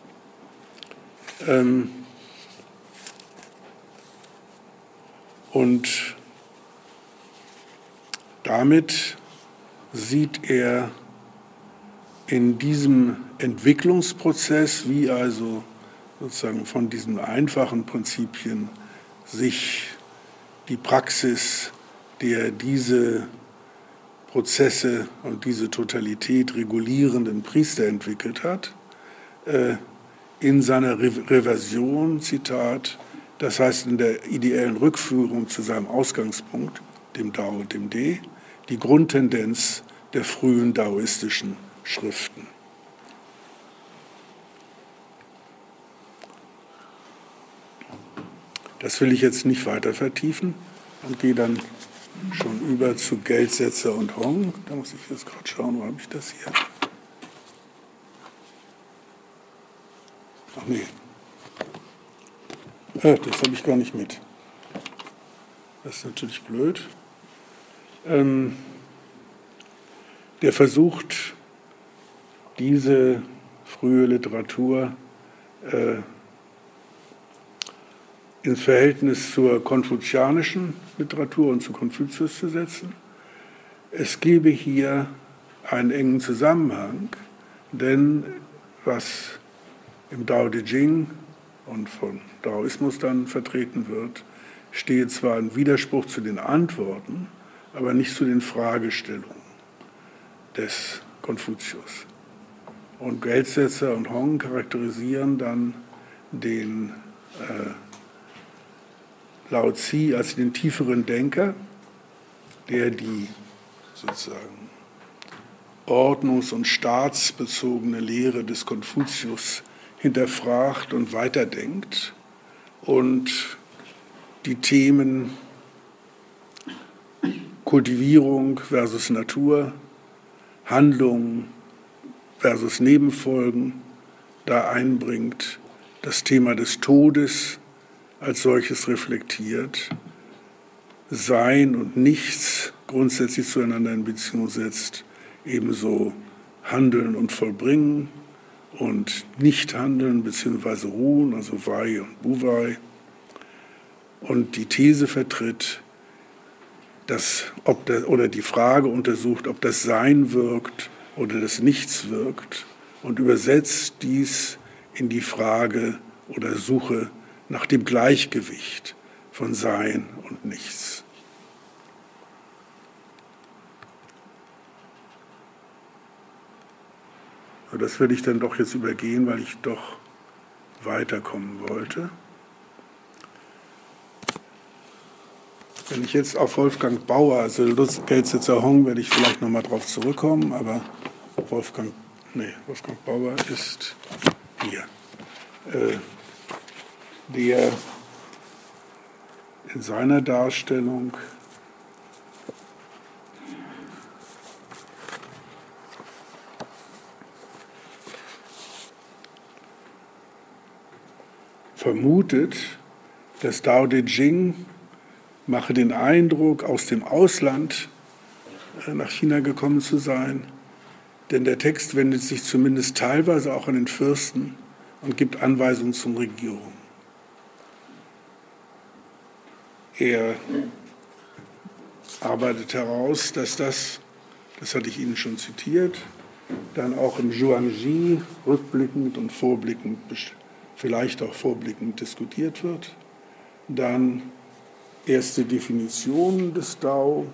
Und damit sieht er in diesem Entwicklungsprozess, wie also sozusagen von diesen einfachen Prinzipien sich die Praxis der diese Prozesse und diese Totalität regulierenden Priester entwickelt hat, in seiner Reversion, Zitat, das heißt in der ideellen Rückführung zu seinem Ausgangspunkt, dem Dao und dem De, die Grundtendenz der frühen daoistischen Schriften. Das will ich jetzt nicht weiter vertiefen und gehe dann schon über zu Geldsetzer und Hong. Da muss ich jetzt gerade schauen, wo habe ich das hier? Ach nee. Das habe ich gar nicht mit. Das ist natürlich blöd. Der versucht, diese frühe Literatur ins Verhältnis zur konfuzianischen Literatur und zu Konfuzius zu setzen. Es gebe hier einen engen Zusammenhang, denn was im Dao De Jing und von Daoismus dann vertreten wird, steht zwar im Widerspruch zu den Antworten, aber nicht zu den Fragestellungen des Konfuzius. Und Geldsetzer und Hong charakterisieren dann den Lao Tzu als den tieferen Denker, der die sozusagen ordnungs- und staatsbezogene Lehre des Konfuzius hinterfragt und weiterdenkt und die Themen Kultivierung versus Natur, Handlung versus Nebenfolgen da einbringt, das Thema des Todes als solches reflektiert, Sein und Nichts grundsätzlich zueinander in Beziehung setzt, ebenso Handeln und Vollbringen und Nichthandeln bzw. Ruhen, also Wei und Buwei, und die These vertritt, oder die Frage untersucht, ob das Sein wirkt oder das Nichts wirkt und übersetzt dies in die Frage oder Suche nach dem Gleichgewicht von Sein und Nichts. Das werde ich dann doch jetzt übergehen, weil ich doch weiterkommen wollte. Wenn ich jetzt auf Wolfgang Bauer, also Geldsetzer Hong, werde ich vielleicht nochmal drauf zurückkommen, aber Wolfgang Bauer ist hier. Der in seiner Darstellung vermutet, dass Dao De Jing mache den Eindruck, aus dem Ausland nach China gekommen zu sein, denn der Text wendet sich zumindest teilweise auch an den Fürsten und gibt Anweisungen zum Regierung. Er arbeitet heraus, dass das hatte ich Ihnen schon zitiert, dann auch im Zhuangzi rückblickend und vorblickend, vielleicht auch vorblickend diskutiert wird. Dann erste Definition des Dao,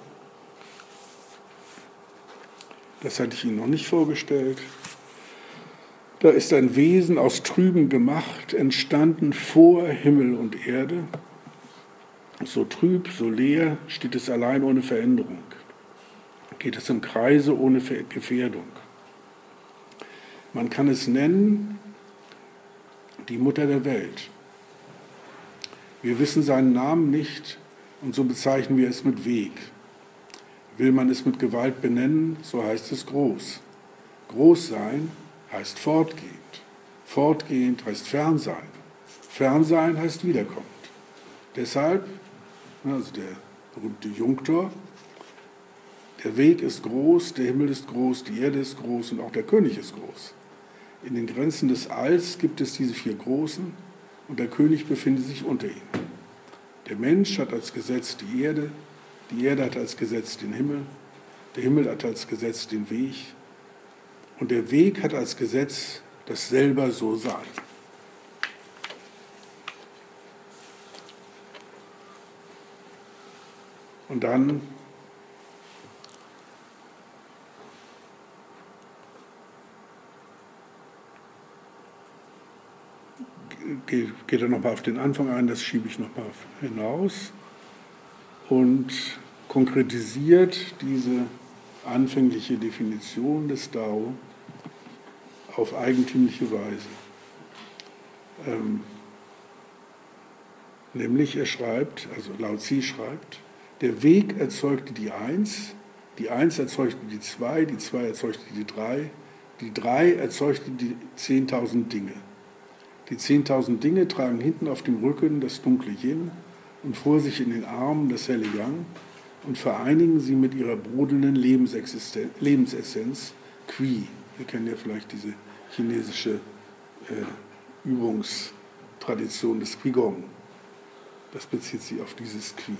das hatte ich Ihnen noch nicht vorgestellt. Da ist ein Wesen aus Trüben gemacht, entstanden vor Himmel und Erde. So trüb, so leer steht es allein ohne Veränderung. Geht es im Kreise ohne Gefährdung. Man kann es nennen, die Mutter der Welt. Wir wissen seinen Namen nicht und so bezeichnen wir es mit Weg. Will man es mit Gewalt benennen, so heißt es groß. Groß sein heißt fortgehend. Fortgehend heißt Fernsein. Fernsein heißt wiederkommend. Deshalb, also der berühmte Junktor, der Weg ist groß, der Himmel ist groß, die Erde ist groß und auch der König ist groß. In den Grenzen des Alls gibt es diese 4 Großen und der König befindet sich unter ihnen. Der Mensch hat als Gesetz die Erde hat als Gesetz den Himmel, der Himmel hat als Gesetz den Weg und der Weg hat als Gesetz das selber so sein. Und dann geht er nochmal auf den Anfang ein, das schiebe ich nochmal hinaus und konkretisiert diese anfängliche Definition des Dao auf eigentümliche Weise. Nämlich er schreibt, also Lao Tzu schreibt, Der Weg erzeugte die Eins erzeugte die Zwei erzeugte die Drei erzeugte die 10.000 Dinge. Die 10.000 Dinge tragen hinten auf dem Rücken das dunkle Yin und vor sich in den Armen das helle Yang und vereinigen sie mit ihrer brodelnden Lebensessenz, Qi. Wir kennen ja vielleicht diese chinesische Übungstradition des Qigong. Das bezieht sich auf dieses Qi.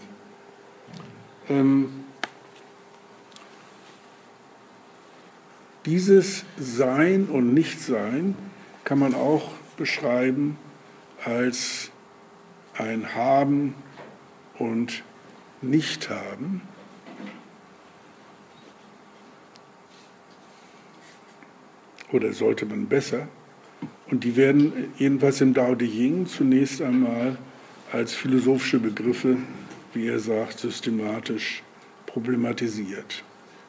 Dieses Sein und Nichtsein kann man auch beschreiben als ein Haben und Nicht-Haben. Oder sollte man besser. Und die werden jedenfalls im Dao De Jing zunächst einmal als philosophische Begriffe, wie er sagt, systematisch problematisiert.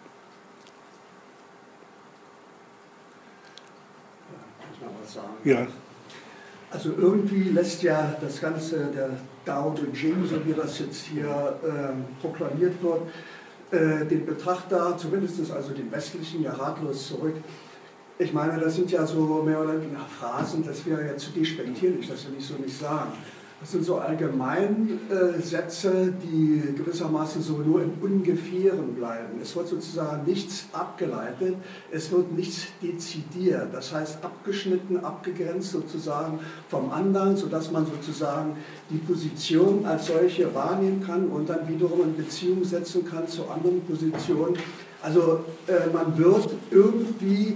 Ja. Also irgendwie lässt ja das Ganze, der Dao De Jing, so wie das jetzt hier proklamiert wird, den Betrachter, zumindest also den westlichen, ja ratlos zurück. Ich meine, das sind ja so mehr oder weniger Phrasen, das wäre ja zu despektierlich, das will ich so nicht sagen. Das sind so Allgemeinsätze, die gewissermaßen so nur im Ungefähren bleiben. Es wird sozusagen nichts abgeleitet, es wird nichts dezidiert. Das heißt abgeschnitten, abgegrenzt sozusagen vom anderen, sodass man sozusagen die Position als solche wahrnehmen kann und dann wiederum in Beziehung setzen kann zu anderen Positionen. Also man wird irgendwie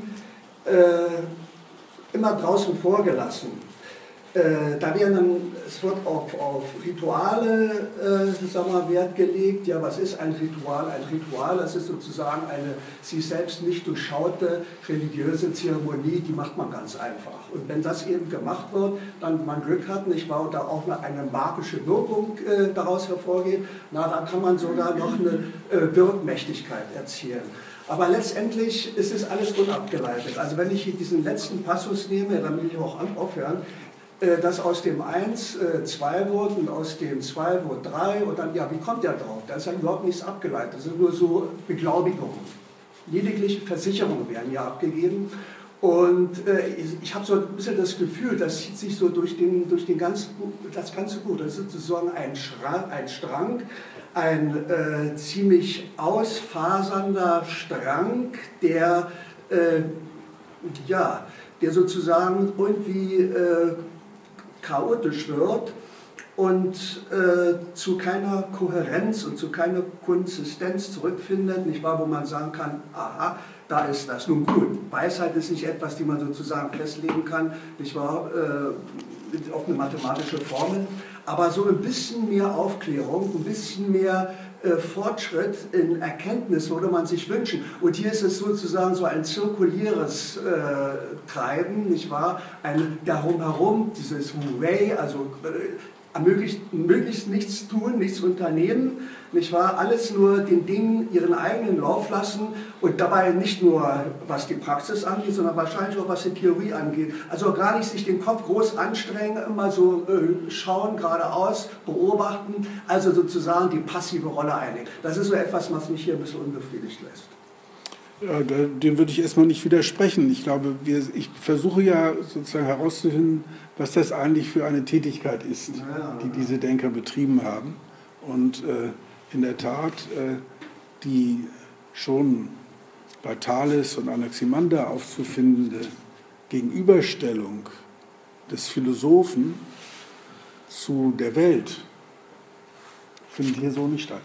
immer draußen vorgelassen. Da es wird auf Rituale Wert gelegt. Ja, was ist ein Ritual? Ein Ritual, das ist sozusagen eine sich selbst nicht durchschaute religiöse Zeremonie, die macht man ganz einfach. Und wenn das eben gemacht wird, dann man Glück hat, nicht wahr, und da auch eine magische Wirkung daraus hervorgeht, na, dann kann man sogar noch eine Wirkmächtigkeit erzielen. Aber letztendlich ist es alles unabgeleitet. Also wenn ich hier diesen letzten Passus nehme, dann will ich auch aufhören, dass aus dem 1 2 wird und aus dem 2 wird 3 und dann, ja, wie kommt der drauf? Da ist ja überhaupt nichts abgeleitet, das sind nur so Beglaubigungen. Lediglich Versicherungen werden ja abgegeben und ich habe so ein bisschen das Gefühl, das zieht sich so durch das ganze Buch, das ist sozusagen ein Strang, ein ziemlich ausfasernder Strang, der sozusagen irgendwie chaotisch wird und zu keiner Kohärenz und zu keiner Konsistenz zurückfindet, nicht wahr, wo man sagen kann, aha, da ist das. Nun gut, Weisheit ist nicht etwas, die man sozusagen festlegen kann, nicht wahr, auf eine mathematische Formel, aber so ein bisschen mehr Aufklärung, ein bisschen mehr Fortschritt in Erkenntnis würde man sich wünschen. Und hier ist es sozusagen so ein zirkuläres Treiben, nicht wahr? Ein Darum-herum, dieses Wu-Wei, also möglichst nichts tun, nichts unternehmen, nicht wahr? Alles nur den Dingen ihren eigenen Lauf lassen und dabei nicht nur was die Praxis angeht, sondern wahrscheinlich auch was die Theorie angeht. Also gar nicht sich den Kopf groß anstrengen, immer so schauen, geradeaus, beobachten, also sozusagen die passive Rolle einnehmen. Das ist so etwas, was mich hier ein bisschen unbefriedigt lässt. Ja, dem würde ich erstmal nicht widersprechen. Ich glaube, ich versuche ja sozusagen herauszufinden, was das eigentlich für eine Tätigkeit ist, die diese Denker betrieben haben. Und in der Tat, die schon bei Thales und Anaximander aufzufindende Gegenüberstellung des Philosophen zu der Welt findet hier so nicht statt.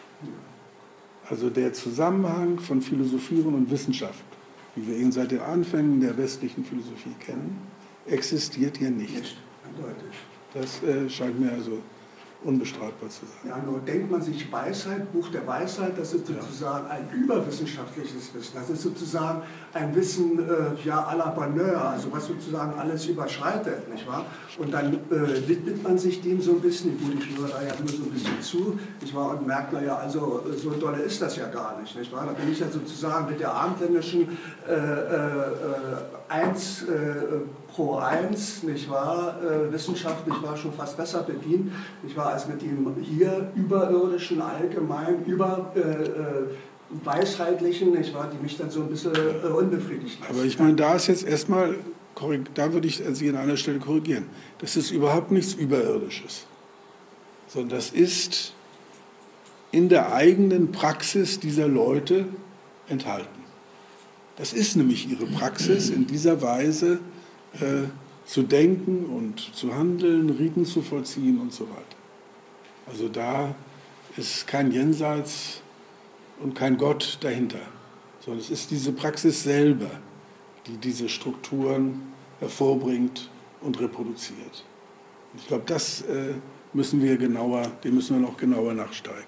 Also der Zusammenhang von Philosophieren und Wissenschaft, wie wir ihn seit den Anfängen der westlichen Philosophie kennen, existiert hier nicht. Eindeutig. Das scheint mir also unbestreitbar zu sein. Ja, nur denkt man sich Weisheit, Buch der Weisheit, das ist sozusagen ein überwissenschaftliches Wissen. Das ist sozusagen ein Wissen à la Bonheur, also was sozusagen alles überschreitet, nicht wahr? Und dann widmet man sich dem so ein bisschen, gut, ich höre da ja nur so ein bisschen zu, nicht wahr? Und merkt, naja, also so dolle ist das ja gar nicht, nicht wahr? Da bin ich ja sozusagen mit der abendländischen Pro 1, nicht wahr, wissenschaftlich war schon fast besser bedient, nicht wahr, als mit dem hier überirdischen, allgemein, weisheitlichen, nicht wahr, die mich dann so ein bisschen unbefriedigt lassen. Aber ich meine, da ist jetzt erstmal, da würde ich Sie an einer Stelle korrigieren, das ist überhaupt nichts Überirdisches, sondern das ist in der eigenen Praxis dieser Leute enthalten. Das ist nämlich ihre Praxis, in dieser Weise zu denken und zu handeln, Riten zu vollziehen und so weiter. Also da ist kein Jenseits und kein Gott dahinter, sondern es ist diese Praxis selber, die diese Strukturen hervorbringt und reproduziert. Und ich glaube, das müssen wir noch genauer nachsteigen.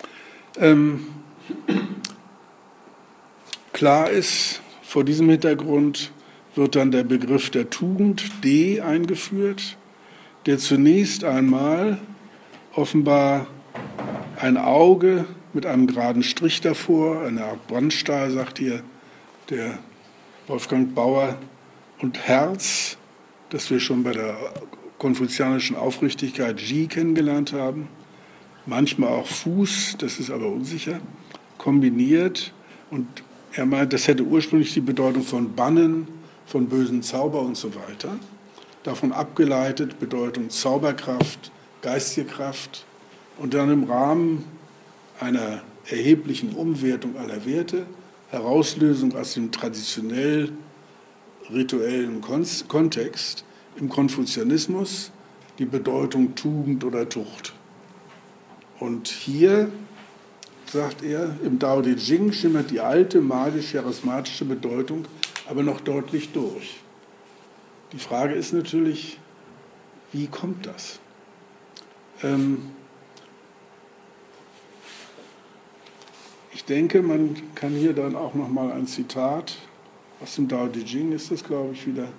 Klar ist, vor diesem Hintergrund wird dann der Begriff der Tugend, D, eingeführt, der zunächst einmal offenbar ein Auge mit einem geraden Strich davor, eine Art Brandstahl, sagt hier der Wolfgang Bauer, und Herz, das wir schon bei der konfuzianischen Aufrichtigkeit Ji kennengelernt haben, manchmal auch Fuß, das ist aber unsicher, kombiniert. Und er meint, das hätte ursprünglich die Bedeutung von Bannen, von bösen Zauber und so weiter. Davon abgeleitet Bedeutung Zauberkraft, geistige Kraft und dann im Rahmen einer erheblichen Umwertung aller Werte, Herauslösung aus dem traditionell rituellen Kontext im Konfuzianismus die Bedeutung Tugend oder Tucht. Und hier, sagt er, im Dao De Jing schimmert die alte magisch-charismatische Bedeutung aber noch deutlich durch. Die Frage ist natürlich, wie kommt das? Ich denke, man kann hier dann auch noch mal ein Zitat aus dem Dao De Jing, ist das, glaube ich, wieder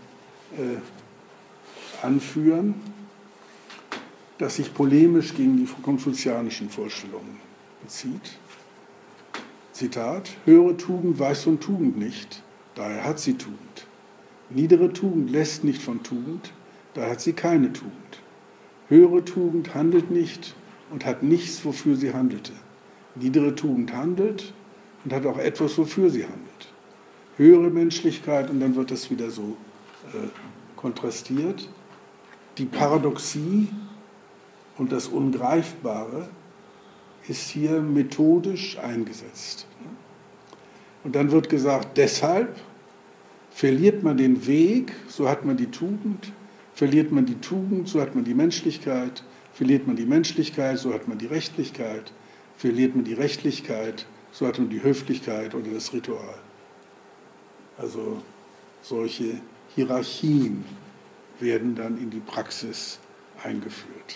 anführen, das sich polemisch gegen die konfuzianischen Vorstellungen bezieht. Zitat: Höhere Tugend weiß von Tugend nicht, daher hat sie Tugend. Niedere Tugend lässt nicht von Tugend, daher hat sie keine Tugend. Höhere Tugend handelt nicht und hat nichts, wofür sie handelte. Niedere Tugend handelt und hat auch etwas, wofür sie handelt. Höhere Menschlichkeit, und dann wird das wieder so kontrastiert, die Paradoxie und das Ungreifbare ist hier methodisch eingesetzt. Und dann wird gesagt, deshalb verliert man den Weg, so hat man die Tugend, verliert man die Tugend, so hat man die Menschlichkeit, verliert man die Menschlichkeit, so hat man die Rechtlichkeit, verliert man die Rechtlichkeit, so hat man die Höflichkeit oder das Ritual. Also solche Hierarchien werden dann in die Praxis eingeführt.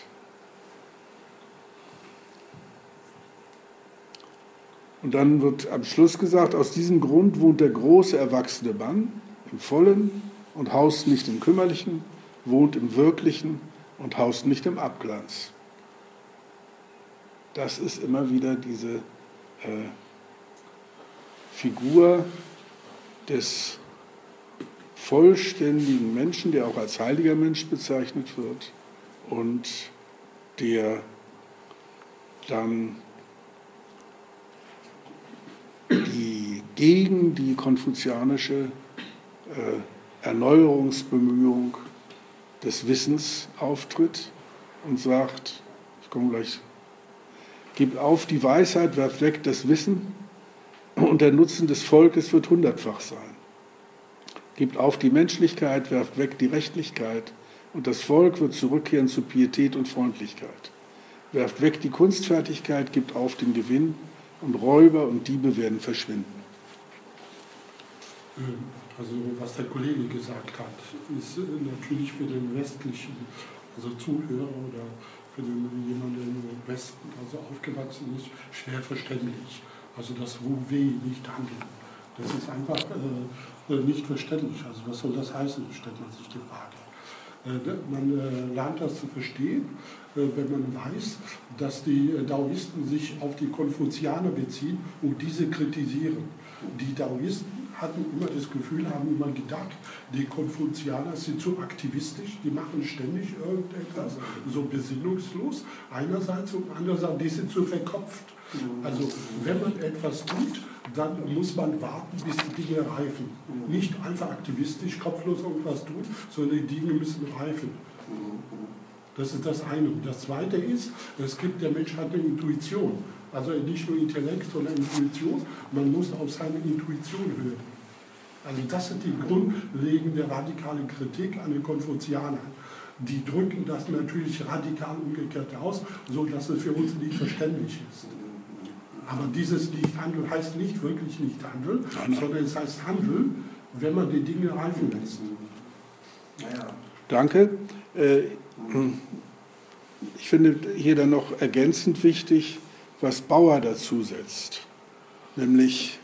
Und dann wird am Schluss gesagt, aus diesem Grund wohnt der große erwachsene Mann im Vollen und haust nicht im Kümmerlichen, wohnt im Wirklichen und haust nicht im Abglanz. Das ist immer wieder diese Figur des vollständigen Menschen, der auch als heiliger Mensch bezeichnet wird und der dann gegen die konfuzianische Erneuerungsbemühung des Wissens auftritt und sagt, ich komme gleich, gebt auf die Weisheit, werft weg das Wissen und der Nutzen des Volkes wird hundertfach sein. Gebt auf die Menschlichkeit, werft weg die Rechtlichkeit und das Volk wird zurückkehren zu Pietät und Freundlichkeit. Werft weg die Kunstfertigkeit, gebt auf den Gewinn und Räuber und Diebe werden verschwinden. Also was der Kollege gesagt hat, ist natürlich für den westlichen, also Zuhörer oder für jemanden, der im Westen also aufgewachsen ist, schwer verständlich. Also das Wu-Wei, nicht handeln. Das ist einfach nicht verständlich. Also was soll das heißen, stellt man sich die Frage. Man lernt das zu verstehen, wenn man weiß, dass die Daoisten sich auf die Konfuzianer beziehen und diese kritisieren. Die Daoisten hatten immer das Gefühl, haben immer gedacht, die Konfuzianer sind zu aktivistisch, die machen ständig irgendetwas, so besinnungslos einerseits und andererseits, die sind zu verkopft. Also wenn man etwas tut, dann muss man warten, bis die Dinge reifen. Nicht einfach aktivistisch, kopflos irgendwas tun, sondern die Dinge müssen reifen. Das ist das eine. Und das zweite ist, der Mensch hat eine Intuition. Also nicht nur Intellekt, sondern Intuition. Man muss auf seine Intuition hören. Also das ist die grundlegende radikale Kritik an den Konfuzianern. Die drücken das natürlich radikal umgekehrt aus, sodass es für uns nicht verständlich ist. Aber dieses Nicht-Handeln heißt nicht wirklich Nicht-Handeln, sondern es heißt Handeln, wenn man die Dinge reifen lässt. Naja. Danke. Ich finde hier dann noch ergänzend wichtig, was Bauer dazu setzt. Nämlich,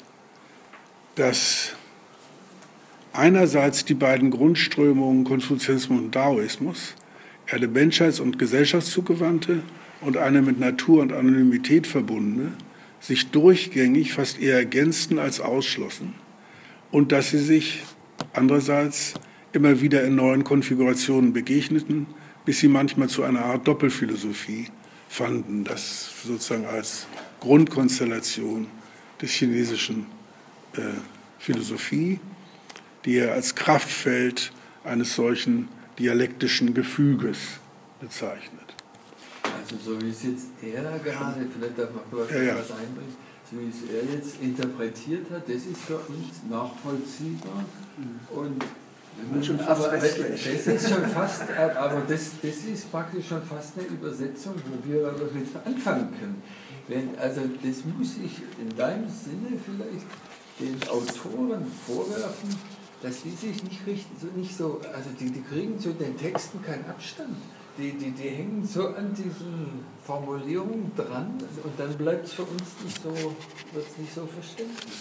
dass einerseits die beiden Grundströmungen Konfuzianismus und Daoismus, eine menschheits- und gesellschaftszugewandte und eine mit Natur und Anonymität verbundene, sich durchgängig fast eher ergänzten als ausschlossen und dass sie sich andererseits immer wieder in neuen Konfigurationen begegneten, bis sie manchmal zu einer Art Doppelphilosophie fanden, das sozusagen als Grundkonstellation des chinesischen Philosophie, die er als Kraftfeld eines solchen dialektischen Gefüges bezeichnet. Also so wie es jetzt er gerade, vielleicht darf man kurz was einbringen, so wie es er jetzt interpretiert hat, das ist für uns nachvollziehbar und aber das ist schon fast, aber das ist praktisch schon fast eine Übersetzung, wo wir jetzt anfangen können. Also das muss ich in deinem Sinne vielleicht den Autoren vorwerfen, dass die sich nicht so, also die kriegen zu den Texten keinen Abstand. Die hängen so an diesen Formulierungen dran und dann bleibt es für uns wird es nicht so verständlich.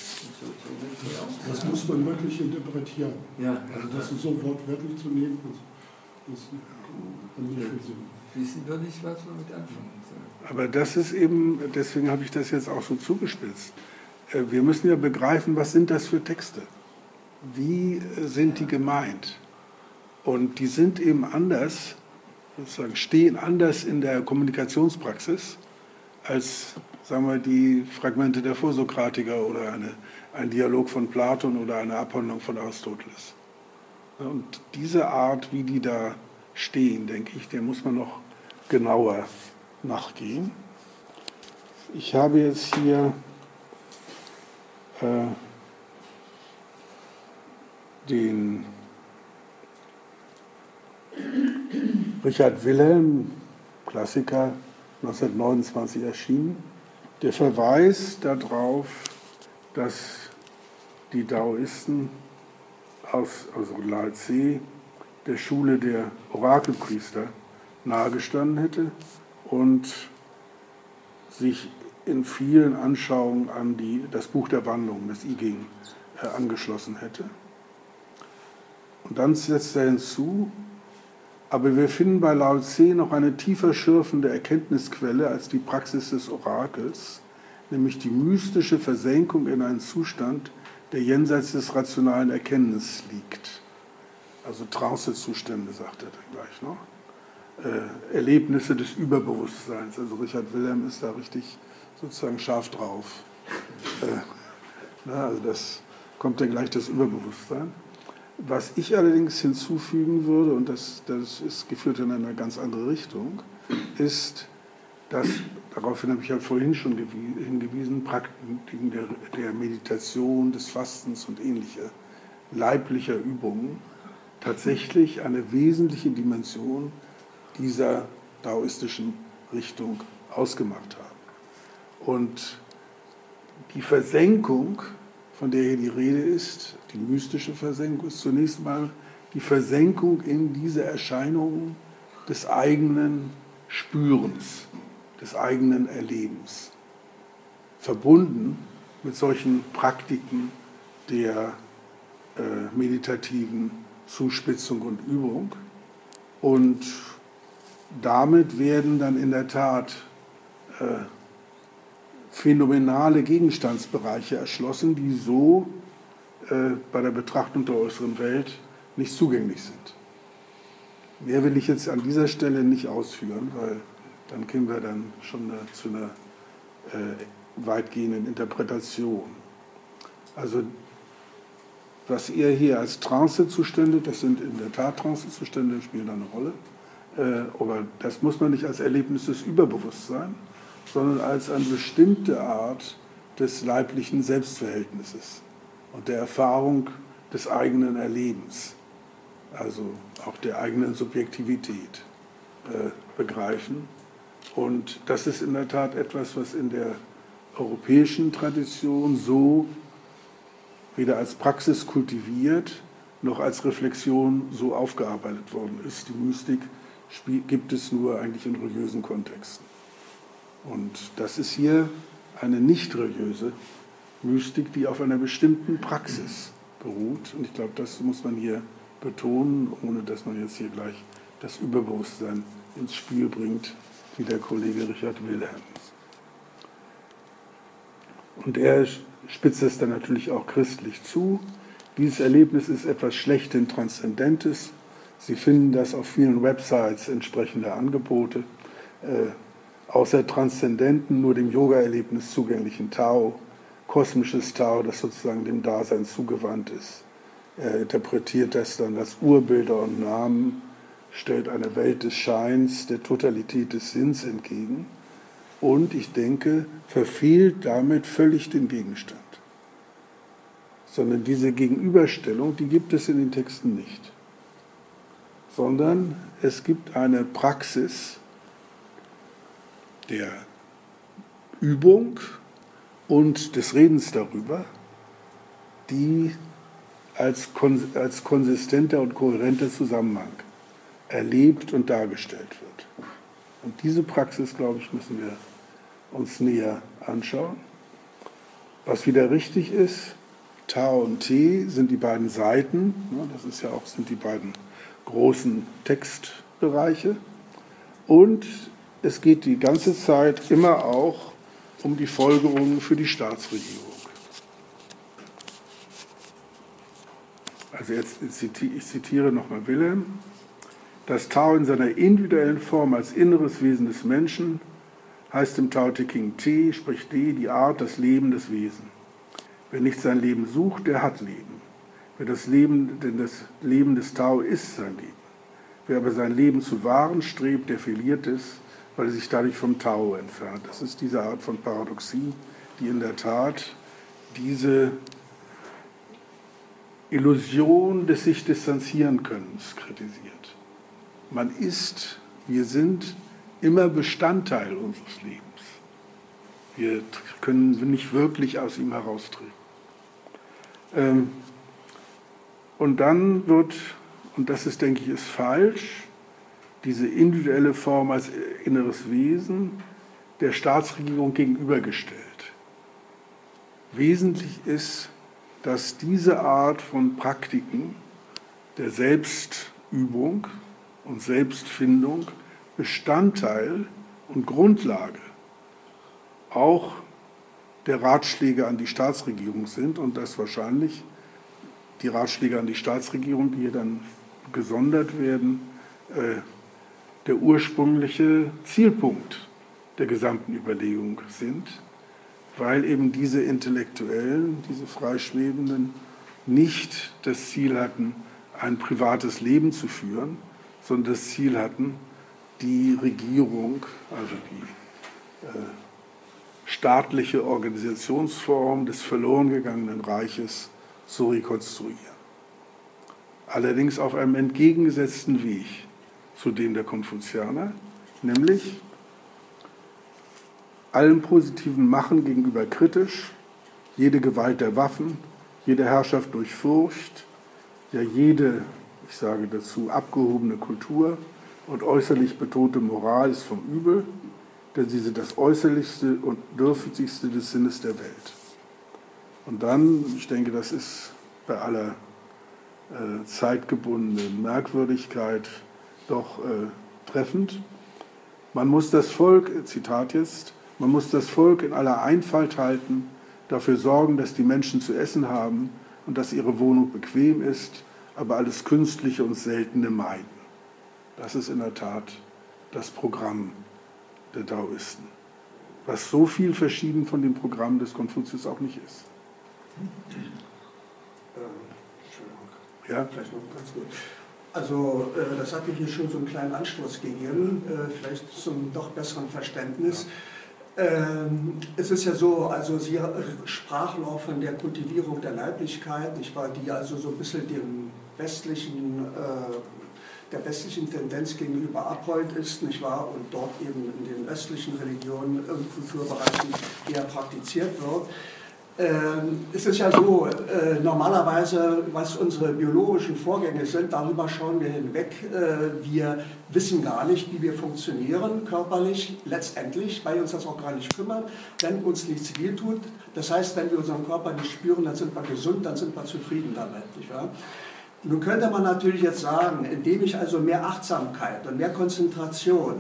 Das muss man wirklich interpretieren. Ja. Also das ist so wortwörtlich zu nehmen, das kann nicht viel Sinn. Wissen wir nicht, was wir mit anfangen sollen. Aber das ist eben, deswegen habe ich das jetzt auch so zugespitzt. Wir müssen ja begreifen, was sind das für Texte? Wie sind die gemeint? Und die sind eben anders, sozusagen stehen anders in der Kommunikationspraxis als, sagen wir, die Fragmente der Vorsokratiker oder ein Dialog von Platon oder eine Abhandlung von Aristoteles. Und diese Art, wie die da stehen, denke ich, der muss man noch genauer nachgehen. Ich habe jetzt hier den Richard Wilhelm, Klassiker, 1929 erschienen, der verweist darauf, dass die Daoisten also Lao Tse, der Schule der Orakelpriester nahegestanden hätte und sich in vielen Anschauungen an das Buch der Wandlung, das I Ching, angeschlossen hätte. Und dann setzt er hinzu, aber wir finden bei Lao Tse noch eine tiefer schürfende Erkenntnisquelle als die Praxis des Orakels, nämlich die mystische Versenkung in einen Zustand, der jenseits des rationalen Erkennens liegt. Also Trancezustände, sagt er dann gleich noch. Erlebnisse des Überbewusstseins. Also Richard Wilhelm ist da richtig sozusagen scharf drauf. Also das kommt dann gleich das Überbewusstsein. Was ich allerdings hinzufügen würde, und das ist geführt in eine ganz andere Richtung, ist, dass, daraufhin habe ich ja vorhin schon hingewiesen, Praktiken der Meditation, des Fastens und ähnliche leiblicher Übungen tatsächlich eine wesentliche Dimension dieser daoistischen Richtung ausgemacht haben. Und die Versenkung, von der hier die Rede ist, die mystische Versenkung, ist zunächst mal die Versenkung in diese Erscheinungen des eigenen Spürens, des eigenen Erlebens, verbunden mit solchen Praktiken der meditativen Zuspitzung und Übung. Und damit werden dann in der Tat phänomenale Gegenstandsbereiche erschlossen, die so bei der Betrachtung der äußeren Welt nicht zugänglich sind. Mehr will ich jetzt an dieser Stelle nicht ausführen, weil dann kämen wir dann schon zu einer weitgehenden Interpretation. Also was ihr hier als Trancezustände, das sind in der Tat Trancezustände, spielen da eine Rolle, aber das muss man nicht als Erlebnis des Überbewusstseins, sondern als eine bestimmte Art des leiblichen Selbstverhältnisses und der Erfahrung des eigenen Erlebens, also auch der eigenen Subjektivität begreifen. Und das ist in der Tat etwas, was in der europäischen Tradition so weder als Praxis kultiviert, noch als Reflexion so aufgearbeitet worden ist. Die Mystik gibt es nur eigentlich in religiösen Kontexten. Und das ist hier eine nicht religiöse Mystik, die auf einer bestimmten Praxis beruht. Und ich glaube, das muss man hier betonen, ohne dass man jetzt hier gleich das Überbewusstsein ins Spiel bringt, wie der Kollege Richard Wilhelm. Und er spitzt es dann natürlich auch christlich zu. Dieses Erlebnis ist etwas schlechthin Transzendentes. Sie finden das auf vielen Websites entsprechende Angebote. Außer Transzendenten nur dem Yoga-Erlebnis zugänglichen Tao, kosmisches Tao, das sozusagen dem Dasein zugewandt ist. Er interpretiert das dann als Urbilder und Namen, stellt eine Welt des Scheins, der Totalität des Sinns entgegen und, ich denke, verfehlt damit völlig den Gegenstand. Sondern diese Gegenüberstellung, die gibt es in den Texten nicht. Sondern es gibt eine Praxis der Übung und des Redens darüber, die als konsistenter und kohärenter Zusammenhang erlebt und dargestellt wird. Und diese Praxis, glaube ich, müssen wir uns näher anschauen. Was wieder richtig ist, Tao und Te sind die beiden Seiten, das ist ja auch, sind die beiden großen Textbereiche. Und es geht die ganze Zeit immer auch um die Folgerungen für die Staatsregierung. Also jetzt, ich zitiere nochmal Wilhelm. Das Tao in seiner individuellen Form als inneres Wesen des Menschen heißt im Tao Te Ching Te, sprich De, die Art, das Leben, das Wesen. Wer nicht sein Leben sucht, der hat Leben. Wer das Leben, denn das Leben des Tao ist sein Leben. Wer aber sein Leben zu wahren strebt, der verliert es, weil er sich dadurch vom Tao entfernt. Das ist diese Art von Paradoxie, die in der Tat diese Illusion des sich distanzieren Könnens kritisiert. Man ist, wir sind immer Bestandteil unseres Lebens. Wir können nicht wirklich aus ihm heraustreten. Und dann wird, und das ist, denke ich, ist falsch, diese individuelle Form als inneres Wesen der Staatsregierung gegenübergestellt. Wesentlich ist, dass diese Art von Praktiken der Selbstübung und Selbstfindung Bestandteil und Grundlage auch der Ratschläge an die Staatsregierung sind und dass wahrscheinlich die Ratschläge an die Staatsregierung, die hier dann gesondert werden, der ursprüngliche Zielpunkt der gesamten Überlegung sind, weil eben diese Intellektuellen, diese Freischwebenden, nicht das Ziel hatten, ein privates Leben zu führen, sondern das Ziel hatten, die Regierung, also die staatliche Organisationsform des verloren gegangenen Reiches zu rekonstruieren. Allerdings auf einem entgegengesetzten Weg zu dem der Konfuzianer, nämlich allem positiven Machen gegenüber kritisch, jede Gewalt der Waffen, jede Herrschaft durch Furcht, ja jede, ich sage dazu, abgehobene Kultur und äußerlich betonte Moral ist vom Übel, denn sie sind das Äußerlichste und Dürftigste des Sinnes der Welt. Und dann, ich denke, das ist bei aller zeitgebundenen Merkwürdigkeit doch treffend. Man muss das Volk, Zitat jetzt, man muss das Volk in aller Einfalt halten, dafür sorgen, dass die Menschen zu essen haben, und dass ihre Wohnung bequem ist, aber alles Künstliche und Seltene meiden. Das ist in der Tat das Programm der Daoisten, was so viel verschieden von dem Programm des Konfuzius auch nicht ist. Entschuldigung. Ja? Vielleicht noch ganz gut. Also das hat mir hier schon so einen kleinen Anstoß gegeben, vielleicht zum doch besseren Verständnis. Es ist ja so, also Sie sprachen auch von der Kultivierung der Leiblichkeit, nicht wahr, die also so ein bisschen dem westlichen, der westlichen Tendenz gegenüber abhold ist, nicht wahr, und dort eben in den westlichen Religionen und Kulturbereichen eher praktiziert wird. Es ist ja so, normalerweise, was unsere biologischen Vorgänge sind, darüber schauen wir hinweg. Wir wissen gar nicht, wie wir funktionieren körperlich, letztendlich, weil uns das auch gar nicht kümmert, wenn uns nichts wehtut. Das heißt, wenn wir unseren Körper nicht spüren, dann sind wir gesund, dann sind wir zufrieden damit. Nicht wahr? Nun könnte man natürlich jetzt sagen, indem ich also mehr Achtsamkeit und mehr Konzentration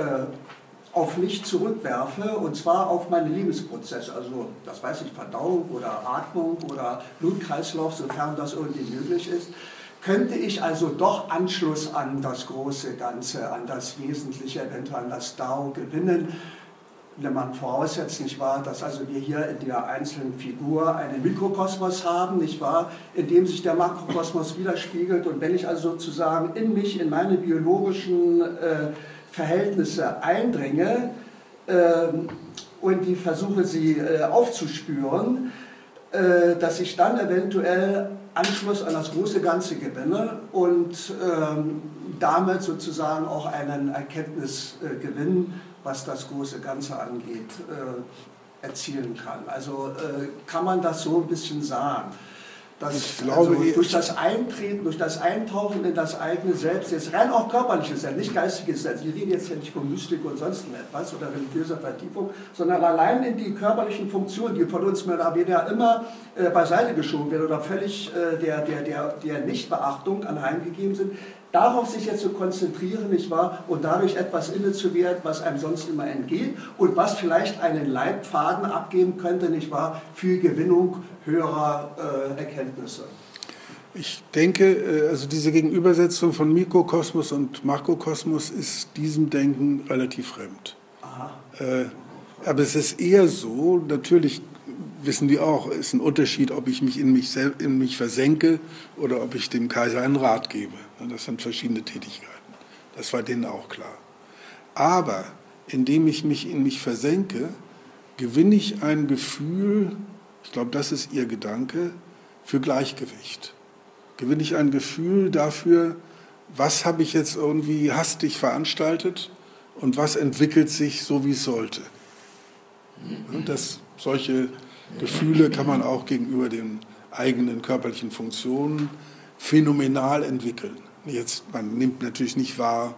auf mich zurückwerfe, und zwar auf meine Lebensprozesse, also das weiß ich, Verdauung oder Atmung oder Blutkreislauf, sofern das irgendwie möglich ist, könnte ich also doch Anschluss an das große Ganze, an das Wesentliche, eventuell an das Dao gewinnen, wenn man voraussetzt, nicht wahr, dass also wir hier in der einzelnen Figur einen Mikrokosmos haben, nicht wahr, in dem sich der Makrokosmos widerspiegelt, und wenn ich also sozusagen in mich, in meine biologischen Verhältnisse eindringe und die versuche, sie aufzuspüren, dass ich dann eventuell Anschluss an das große Ganze gewinne und damit sozusagen auch einen Erkenntnisgewinn, was das große Ganze angeht, erzielen kann. Also kann man das so ein bisschen sagen. Ich glaube, also durch das Eintreten, durch das Eintauchen in das eigene Selbst, jetzt rein auch körperliches Selbst, nicht geistiges Selbst, ich rede jetzt ja nicht von Mystik und sonst etwas oder religiöser Vertiefung, sondern allein in die körperlichen Funktionen, die von uns mehr oder weniger immer beiseite geschoben werden oder völlig der Nichtbeachtung anheimgegeben sind, darauf sich jetzt zu konzentrieren, nicht wahr, und dadurch etwas innezuwerden, was einem sonst immer entgeht und was vielleicht einen Leitfaden abgeben könnte, nicht wahr, für Gewinnung höherer Erkenntnisse. Ich denke, also diese Gegenübersetzung von Mikrokosmos und Makrokosmos ist diesem Denken relativ fremd. Aha. Aber es ist eher so, natürlich wissen die auch, ist ein Unterschied, ob ich mich in mich versenke oder ob ich dem Kaiser einen Rat gebe. Das sind verschiedene Tätigkeiten. Das war denen auch klar. Aber indem ich mich in mich versenke, gewinne ich ein Gefühl, ich glaube, das ist ihr Gedanke, für Gleichgewicht. Gewinne ich ein Gefühl dafür, was habe ich jetzt irgendwie hastig veranstaltet und was entwickelt sich so, wie es sollte. Und solche Gefühle kann man auch gegenüber den eigenen körperlichen Funktionen phänomenal entwickeln. Man nimmt natürlich nicht wahr,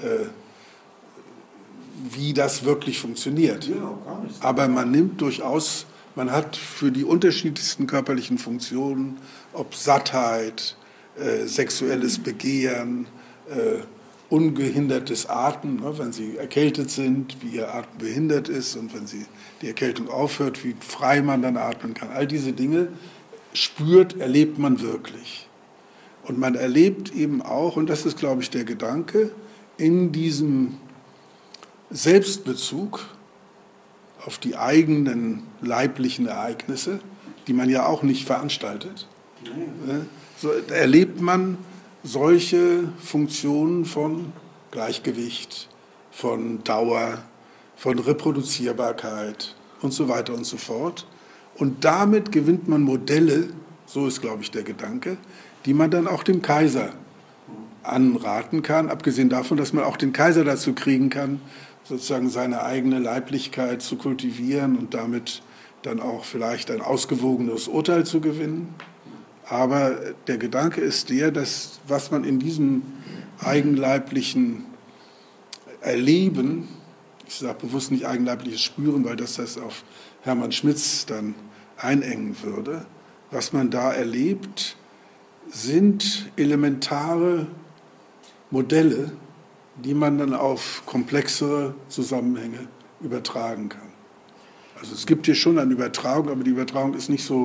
wie das wirklich funktioniert. Ja, gar nicht. Aber man nimmt durchaus, man hat für die unterschiedlichsten körperlichen Funktionen, ob Sattheit, sexuelles Begehren, ungehindertes Atmen, wenn Sie erkältet sind, wie Ihr Atmen behindert ist und wenn die Erkältung aufhört, wie frei man dann atmen kann. All diese Dinge erlebt man wirklich. Und man erlebt eben auch, und das ist, glaube ich, der Gedanke, in diesem Selbstbezug auf die eigenen leiblichen Ereignisse, die man ja auch nicht veranstaltet, so erlebt man solche Funktionen von Gleichgewicht, von Dauer, von Reproduzierbarkeit und so weiter und so fort. Und damit gewinnt man Modelle, so ist, glaube ich, der Gedanke, die man dann auch dem Kaiser anraten kann, abgesehen davon, dass man auch den Kaiser dazu kriegen kann, sozusagen seine eigene Leiblichkeit zu kultivieren und damit dann auch vielleicht ein ausgewogenes Urteil zu gewinnen. Aber der Gedanke ist der, dass was man in diesem eigenleiblichen Erleben, ich sage bewusst nicht eigenleibliches Spüren, weil das auf Hermann Schmitz dann einengen würde, was man da erlebt, sind elementare Modelle, die man dann auf komplexere Zusammenhänge übertragen kann. Also es gibt hier schon eine Übertragung, aber die Übertragung ist nicht so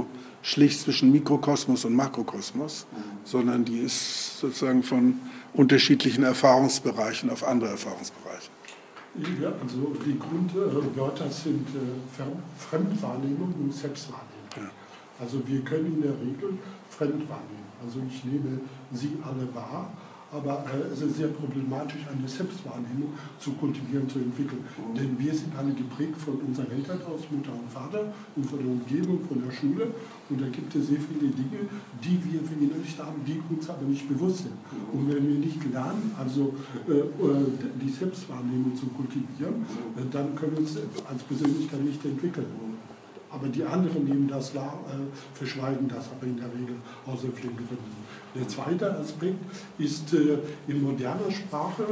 schlicht zwischen Mikrokosmos und Makrokosmos, sondern die ist sozusagen von unterschiedlichen Erfahrungsbereichen auf andere Erfahrungsbereiche. Ja, also die Grundwörter sind Fremdwahrnehmung und Selbstwahrnehmung. Ja. Also wir können in der Regel fremd wahrnehmen. Also ich nehme sie alle wahr, aber es ist sehr problematisch, eine Selbstwahrnehmung zu kultivieren, zu entwickeln. Denn wir sind alle geprägt von unserem Elternhaus, Mutter und Vater und von der Umgebung, von der Schule. Und da gibt es sehr viele Dinge, die wir verinnerlicht haben, die uns aber nicht bewusst sind. Und wenn wir nicht lernen, also die Selbstwahrnehmung zu kultivieren, dann können wir uns als Persönlichkeit nicht entwickeln. Aber die anderen nehmen das wahr, verschweigen das aber in der Regel aus sehr vielen Gründen. Der zweite Aspekt ist, in moderner Sprache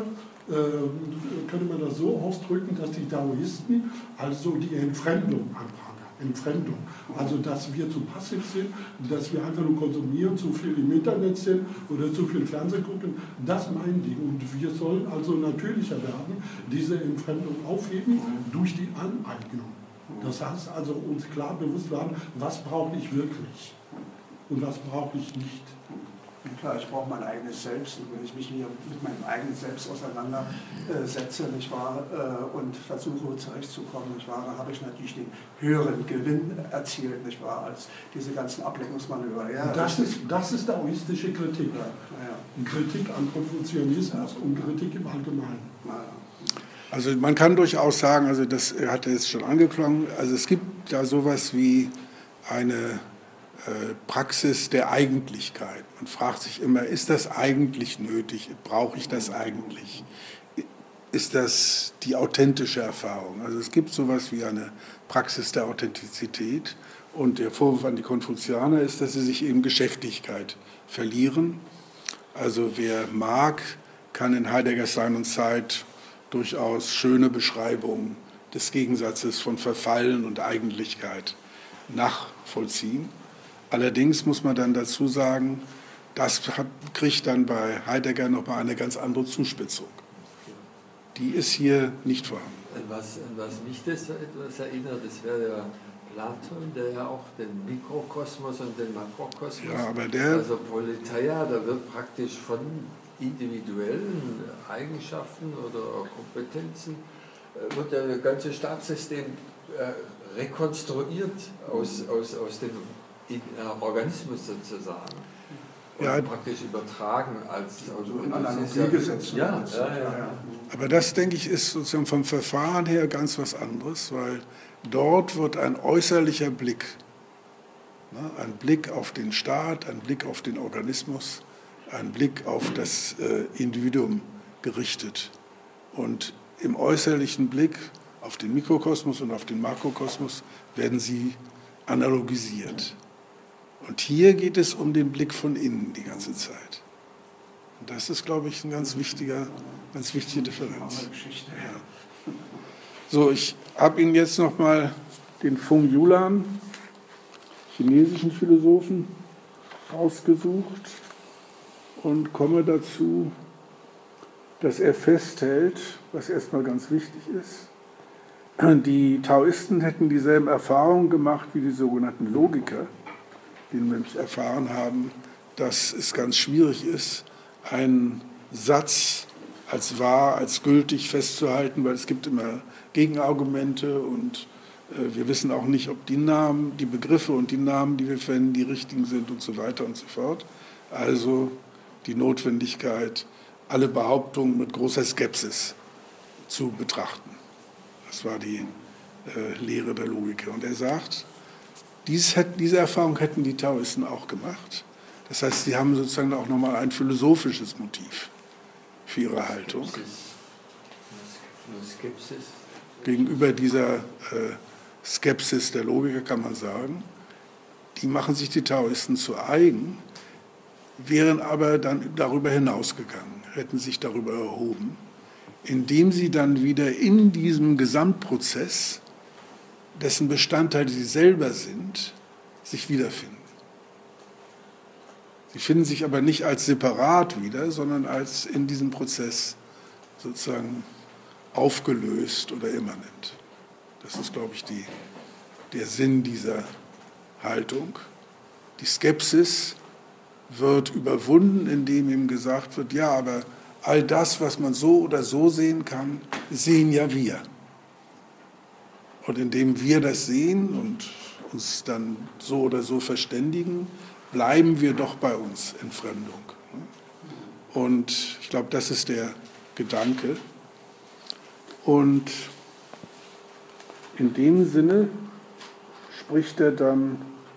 könnte man das so ausdrücken, dass die Daoisten also die Entfremdung anprangern. Entfremdung. Also dass wir zu passiv sind, dass wir einfach nur konsumieren, zu viel im Internet sind oder zu viel Fernsehen gucken, das meinen die. Und wir sollen also natürlicher werden, diese Entfremdung aufheben durch die Aneignung. Das heißt also uns klar bewusst werden, was brauche ich wirklich und was brauche ich nicht. Klar, ich brauche mein eigenes Selbst und wenn ich mich hier mit meinem eigenen Selbst auseinandersetze, nicht wahr, und versuche zurechtzukommen, nicht wahr, habe ich natürlich den höheren Gewinn erzielt, nicht wahr, als diese ganzen Ablenkungsmanöver. Ja, das ist daoistische Kritik. Ja, ja. Kritik an Konfuzianismus und Kritik im Allgemeinen. Ja. Also man kann durchaus sagen, also das hat er jetzt schon angeklungen, also es gibt da sowas wie eine Praxis der Eigentlichkeit. Man fragt sich immer, ist das eigentlich nötig? Brauche ich das eigentlich? Ist das die authentische Erfahrung? Also es gibt sowas wie eine Praxis der Authentizität und der Vorwurf an die Konfuzianer ist, dass sie sich in Geschäftigkeit verlieren. Also wer mag, kann in Heideggers Sein und Zeit durchaus schöne Beschreibungen des Gegensatzes von Verfallen und Eigentlichkeit nachvollziehen. Allerdings muss man dann dazu sagen, das kriegt dann bei Heidegger nochmal eine ganz andere Zuspitzung. Die ist hier nicht vorhanden. Was mich das etwas erinnert, das wäre ja Platon, der ja auch den Mikrokosmos und den Makrokosmos, ja, aber also Politeia, da wird praktisch von individuellen Eigenschaften oder Kompetenzen, wird das ganze Staatssystem rekonstruiert aus dem Organismus sozusagen. Und ja, praktisch übertragen als Analogiegesetze. Ja. Aber das, denke ich, ist sozusagen vom Verfahren her ganz was anderes, weil dort wird ein äußerlicher Blick, ein Blick auf den Staat, ein Blick auf den Organismus, ein Blick auf das Individuum gerichtet. Und im äußerlichen Blick auf den Mikrokosmos und auf den Makrokosmos werden sie analogisiert. Und hier geht es um den Blick von innen die ganze Zeit. Und das ist, glaube ich, eine ganz wichtige Differenz. Ja. So, ich habe Ihnen jetzt nochmal den Feng Yulan, chinesischen Philosophen, ausgesucht und komme dazu, dass er festhält, was erstmal ganz wichtig ist, die Taoisten hätten dieselben Erfahrungen gemacht wie die sogenannten Logiker, die nämlich erfahren haben, dass es ganz schwierig ist, einen Satz als wahr, als gültig festzuhalten, weil es gibt immer Gegenargumente und wir wissen auch nicht, ob die Namen, die Begriffe und die Namen, die wir verwenden, die richtigen sind und so weiter und so fort. Also die Notwendigkeit, alle Behauptungen mit großer Skepsis zu betrachten. Das war die Lehre der Logiker. Und er sagt, diese Erfahrung hätten die Taoisten auch gemacht. Das heißt, sie haben sozusagen auch nochmal ein philosophisches Motiv für ihre Haltung. Skepsis. Gegenüber dieser Skepsis der Logiker kann man sagen, die machen sich die Taoisten zu eigen, wären aber dann darüber hinausgegangen, hätten sich darüber erhoben, indem sie dann wieder in diesem Gesamtprozess, dessen Bestandteil sie selber sind, sich wiederfinden. Sie finden sich aber nicht als separat wieder, sondern als in diesem Prozess sozusagen aufgelöst oder immanent. Das ist, glaube ich, der Sinn dieser Haltung. Die Skepsis wird überwunden, indem ihm gesagt wird, ja, aber all das, was man so oder so sehen kann, sehen ja wir. Und indem wir das sehen und uns dann so oder so verständigen, bleiben wir doch bei uns, Entfremdung. Und ich glaube, das ist der Gedanke. Und in dem Sinne spricht er dann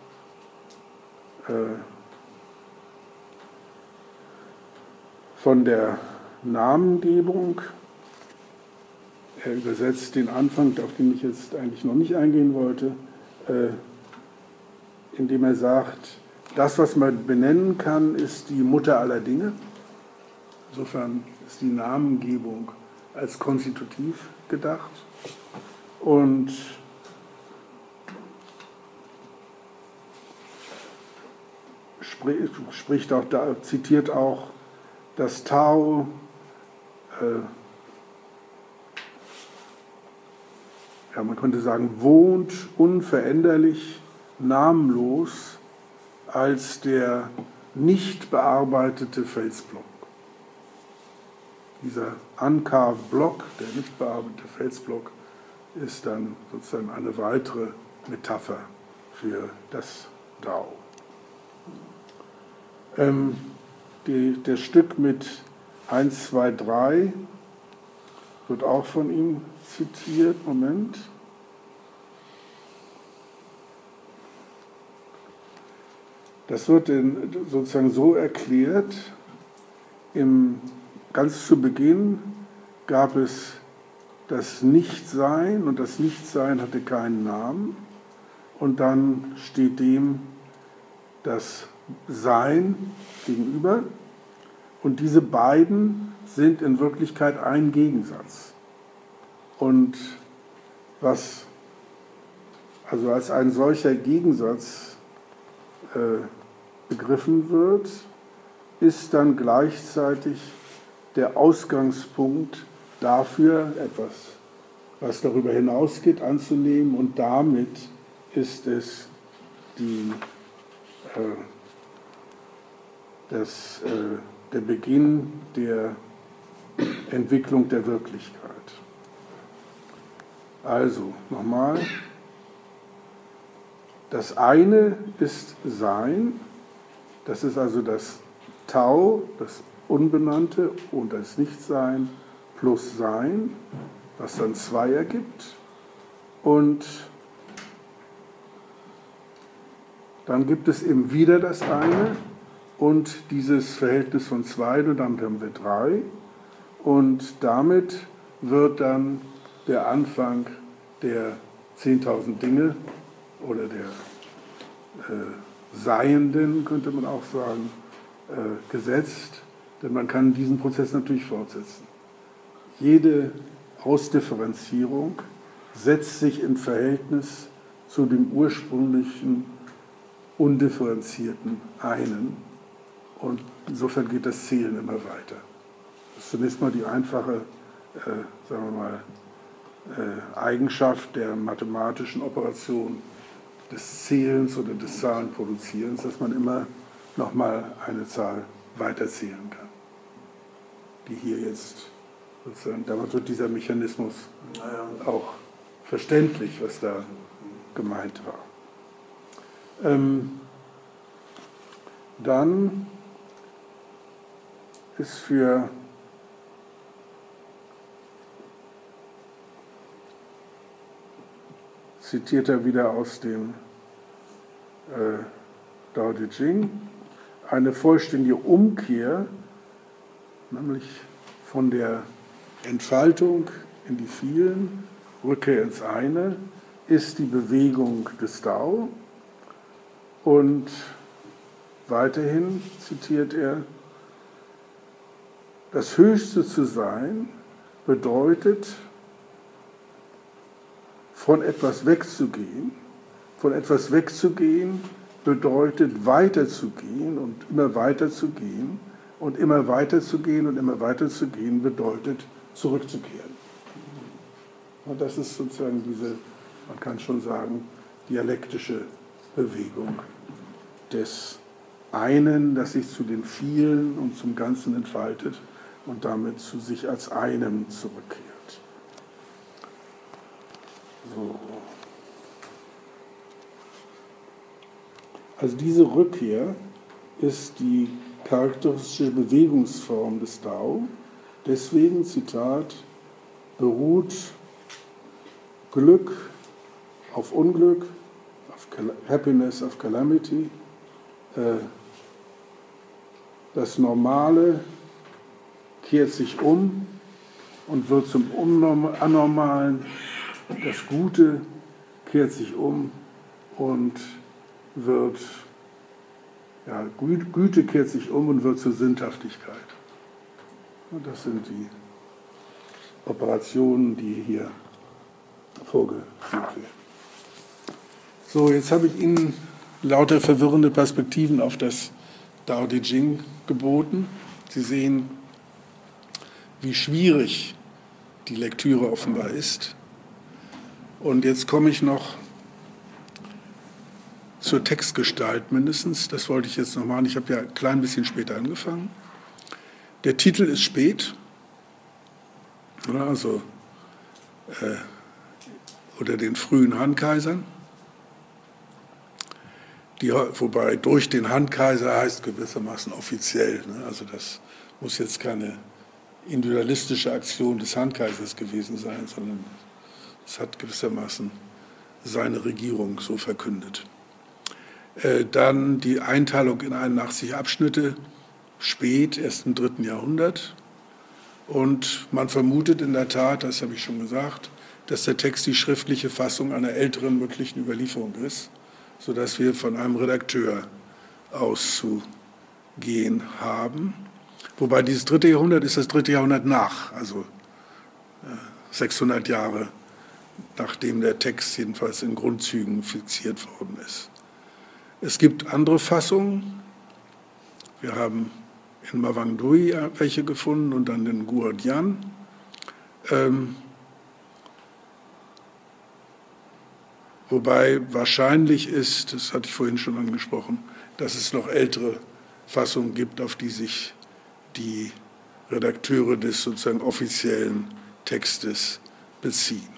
von der Namengebung. Er übersetzt den Anfang, auf den ich jetzt eigentlich noch nicht eingehen wollte, indem er sagt, das, was man benennen kann, ist die Mutter aller Dinge. Insofern ist die Namengebung als konstitutiv gedacht. Und spricht auch, zitiert auch das Tao, ja, man könnte sagen, wohnt unveränderlich, namenlos als der nicht bearbeitete Felsblock. Dieser uncarved Block, der nicht bearbeitete Felsblock, ist dann sozusagen eine weitere Metapher für das Tao. Das Stück mit 1, 2, 3 wird auch von ihm zitiert. Moment. Das wird sozusagen so erklärt, ganz zu Beginn gab es das Nichtsein und das Nichtsein hatte keinen Namen und dann steht dem das Sein gegenüber und diese beiden sind in Wirklichkeit ein Gegensatz. Und was also als ein solcher Gegensatz begriffen wird, ist dann gleichzeitig der Ausgangspunkt dafür, etwas, was darüber hinausgeht, anzunehmen und damit ist es der Beginn der Entwicklung der Wirklichkeit. Also, nochmal. Das eine ist Sein, das ist also das Tao, das Unbenannte und das Nichtsein plus Sein, was dann 2 ergibt. Und dann gibt es eben wieder das eine und dieses Verhältnis von 2, und damit haben wir 3. Und damit wird dann der Anfang der 10.000 Dinge oder der Seienden, könnte man auch sagen, gesetzt. Denn man kann diesen Prozess natürlich fortsetzen. Jede Ausdifferenzierung setzt sich in Verhältnis zu dem ursprünglichen, undifferenzierten Einen. Und insofern geht das Zählen immer weiter. Das ist zunächst mal die einfache, sagen wir mal, Eigenschaft der mathematischen Operation des Zählens oder des Zahlenproduzierens, dass man immer nochmal eine Zahl weiterzählen kann, die hier jetzt sozusagen, damit wird dieser Mechanismus auch verständlich, was da gemeint war. Dann ist zitiert er wieder aus dem Tao Te Ching, eine vollständige Umkehr, nämlich von der Entfaltung in die Vielen, Rückkehr ins Eine, ist die Bewegung des Tao. Und weiterhin zitiert er, das Höchste zu sein bedeutet, von etwas wegzugehen. Von etwas wegzugehen bedeutet weiterzugehen und immer weiterzugehen. Und immer weiterzugehen und immer weiterzugehen bedeutet zurückzukehren. Und das ist sozusagen diese, man kann schon sagen, dialektische Bewegung, des einen, das sich zu den vielen und zum Ganzen entfaltet und damit zu sich als einem zurückkehrt. So. Also diese Rückkehr ist die charakteristische Bewegungsform des Tao. Deswegen, Zitat, beruht Glück auf Unglück, auf Happiness auf Calamity. Das Normale kehrt sich um und wird zum Anormalen. Das Gute kehrt sich um und wird, ja, Güte kehrt sich um und wird zur Sündhaftigkeit. Und das sind die Operationen, die hier vorgeführt werden. So, jetzt habe ich Ihnen lauter verwirrende Perspektiven auf das Tao Te Ching geboten. Sie sehen, wie schwierig die Lektüre offenbar ist. Und jetzt komme ich noch zur Textgestalt mindestens. Das wollte ich jetzt noch machen. Ich habe ja ein klein bisschen später angefangen. Der Titel ist spät. Also oder den frühen Han-Kaisern. Wobei durch den Han-Kaiser heißt gewissermaßen offiziell. Also das muss jetzt keine individualistische Aktion des Han-Kaisers gewesen sein, sondern es hat gewissermaßen seine Regierung so verkündet. Dann die Einteilung in 81 Abschnitte, spät, erst im 3. Jahrhundert. Und man vermutet in der Tat, das habe ich schon gesagt, dass der Text die schriftliche Fassung einer älteren möglichen Überlieferung ist, sodass wir von einem Redakteur auszugehen haben. Wobei dieses 3. Jahrhundert ist das 3. Jahrhundert nach, also 600 Jahre nachdem der Text jedenfalls in Grundzügen fixiert worden ist. Es gibt andere Fassungen. Wir haben in Mawang Dui welche gefunden und dann in Guodian. Wobei wahrscheinlich ist, das hatte ich vorhin schon angesprochen, dass es noch ältere Fassungen gibt, auf die sich die Redakteure des sozusagen offiziellen Textes beziehen.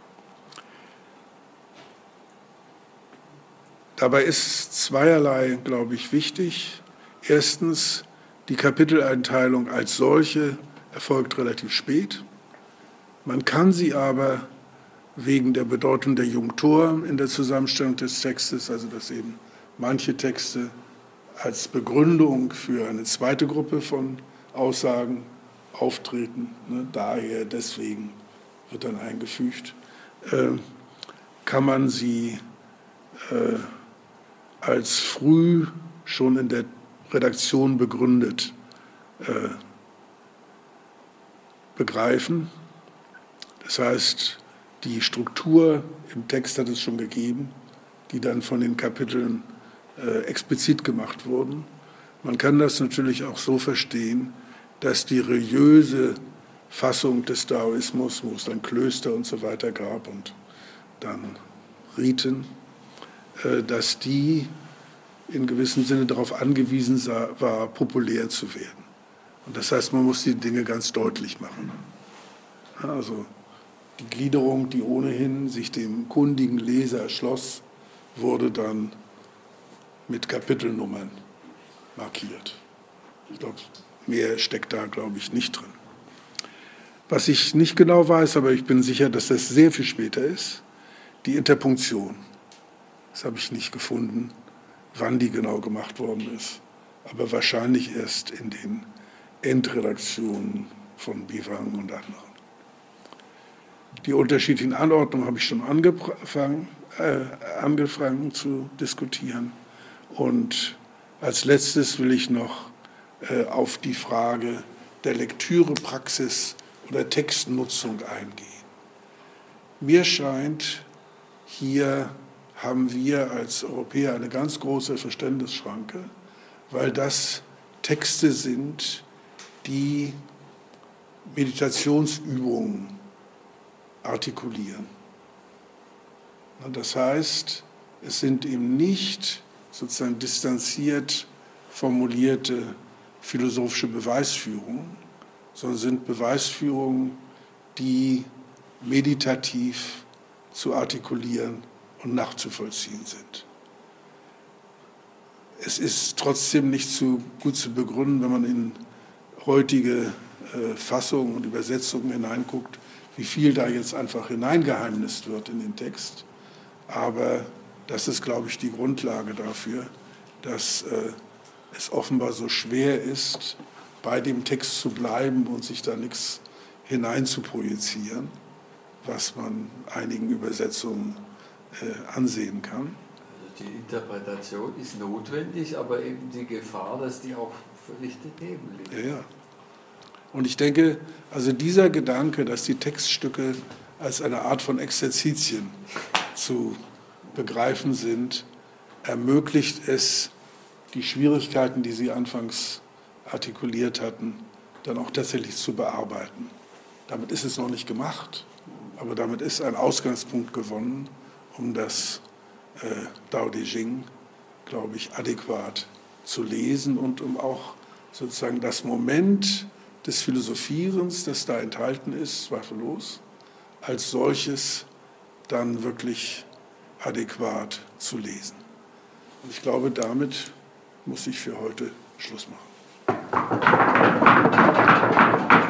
Dabei ist zweierlei, glaube ich, wichtig. Erstens, die Kapiteleinteilung als solche erfolgt relativ spät. Man kann sie aber wegen der Bedeutung der Junktoren in der Zusammenstellung des Textes, also dass eben manche Texte als Begründung für eine zweite Gruppe von Aussagen auftreten, daher, deswegen wird dann eingefügt, kann man sie als früh schon in der Redaktion begründet begreifen. Das heißt, die Struktur im Text hat es schon gegeben, die dann von den Kapiteln explizit gemacht wurden. Man kann das natürlich auch so verstehen, dass die religiöse Fassung des Daoismus, wo es dann Klöster und so weiter gab und dann Riten, dass die in gewissem Sinne darauf angewiesen war, populär zu werden. Und das heißt, man muss die Dinge ganz deutlich machen. Also die Gliederung, die ohnehin sich dem kundigen Leser erschloss, wurde dann mit Kapitelnummern markiert. Ich glaube, mehr steckt da, glaube ich, nicht drin. Was ich nicht genau weiß, aber ich bin sicher, dass das sehr viel später ist, die Interpunktion. Das habe ich nicht gefunden, wann die genau gemacht worden ist, aber wahrscheinlich erst in den Endredaktionen von Biwang und anderen. Die unterschiedlichen Anordnungen habe ich schon angefangen zu diskutieren. Und als letztes will ich noch auf die Frage der Lektürepraxis oder Textnutzung eingehen. Mir scheint, hier haben wir als Europäer eine ganz große Verständnisschranke, weil das Texte sind, die Meditationsübungen artikulieren. Das heißt, es sind eben nicht sozusagen distanziert formulierte philosophische Beweisführungen, sondern sind Beweisführungen, die meditativ zu artikulieren und nachzuvollziehen sind. Es ist trotzdem nicht so gut zu begründen, wenn man in heutige Fassungen und Übersetzungen hineinguckt, wie viel da jetzt einfach hineingeheimnist wird in den Text. Aber das ist, glaube ich, die Grundlage dafür, dass es offenbar so schwer ist, bei dem Text zu bleiben und sich da nichts hineinzuprojizieren, was man einigen Übersetzungen ansehen kann. Also die Interpretation ist notwendig, aber eben die Gefahr, dass die auch völlig daneben liegt. Ja, ja. Und ich denke, also dieser Gedanke, dass die Textstücke als eine Art von Exerzitien zu begreifen sind, ermöglicht es, die Schwierigkeiten, die Sie anfangs artikuliert hatten, dann auch tatsächlich zu bearbeiten. Damit ist es noch nicht gemacht, aber damit ist ein Ausgangspunkt gewonnen, um das Dao De Jing, glaube ich, adäquat zu lesen und um auch sozusagen das Moment des Philosophierens, das da enthalten ist, zweifellos, als solches dann wirklich adäquat zu lesen. Und ich glaube, damit muss ich für heute Schluss machen.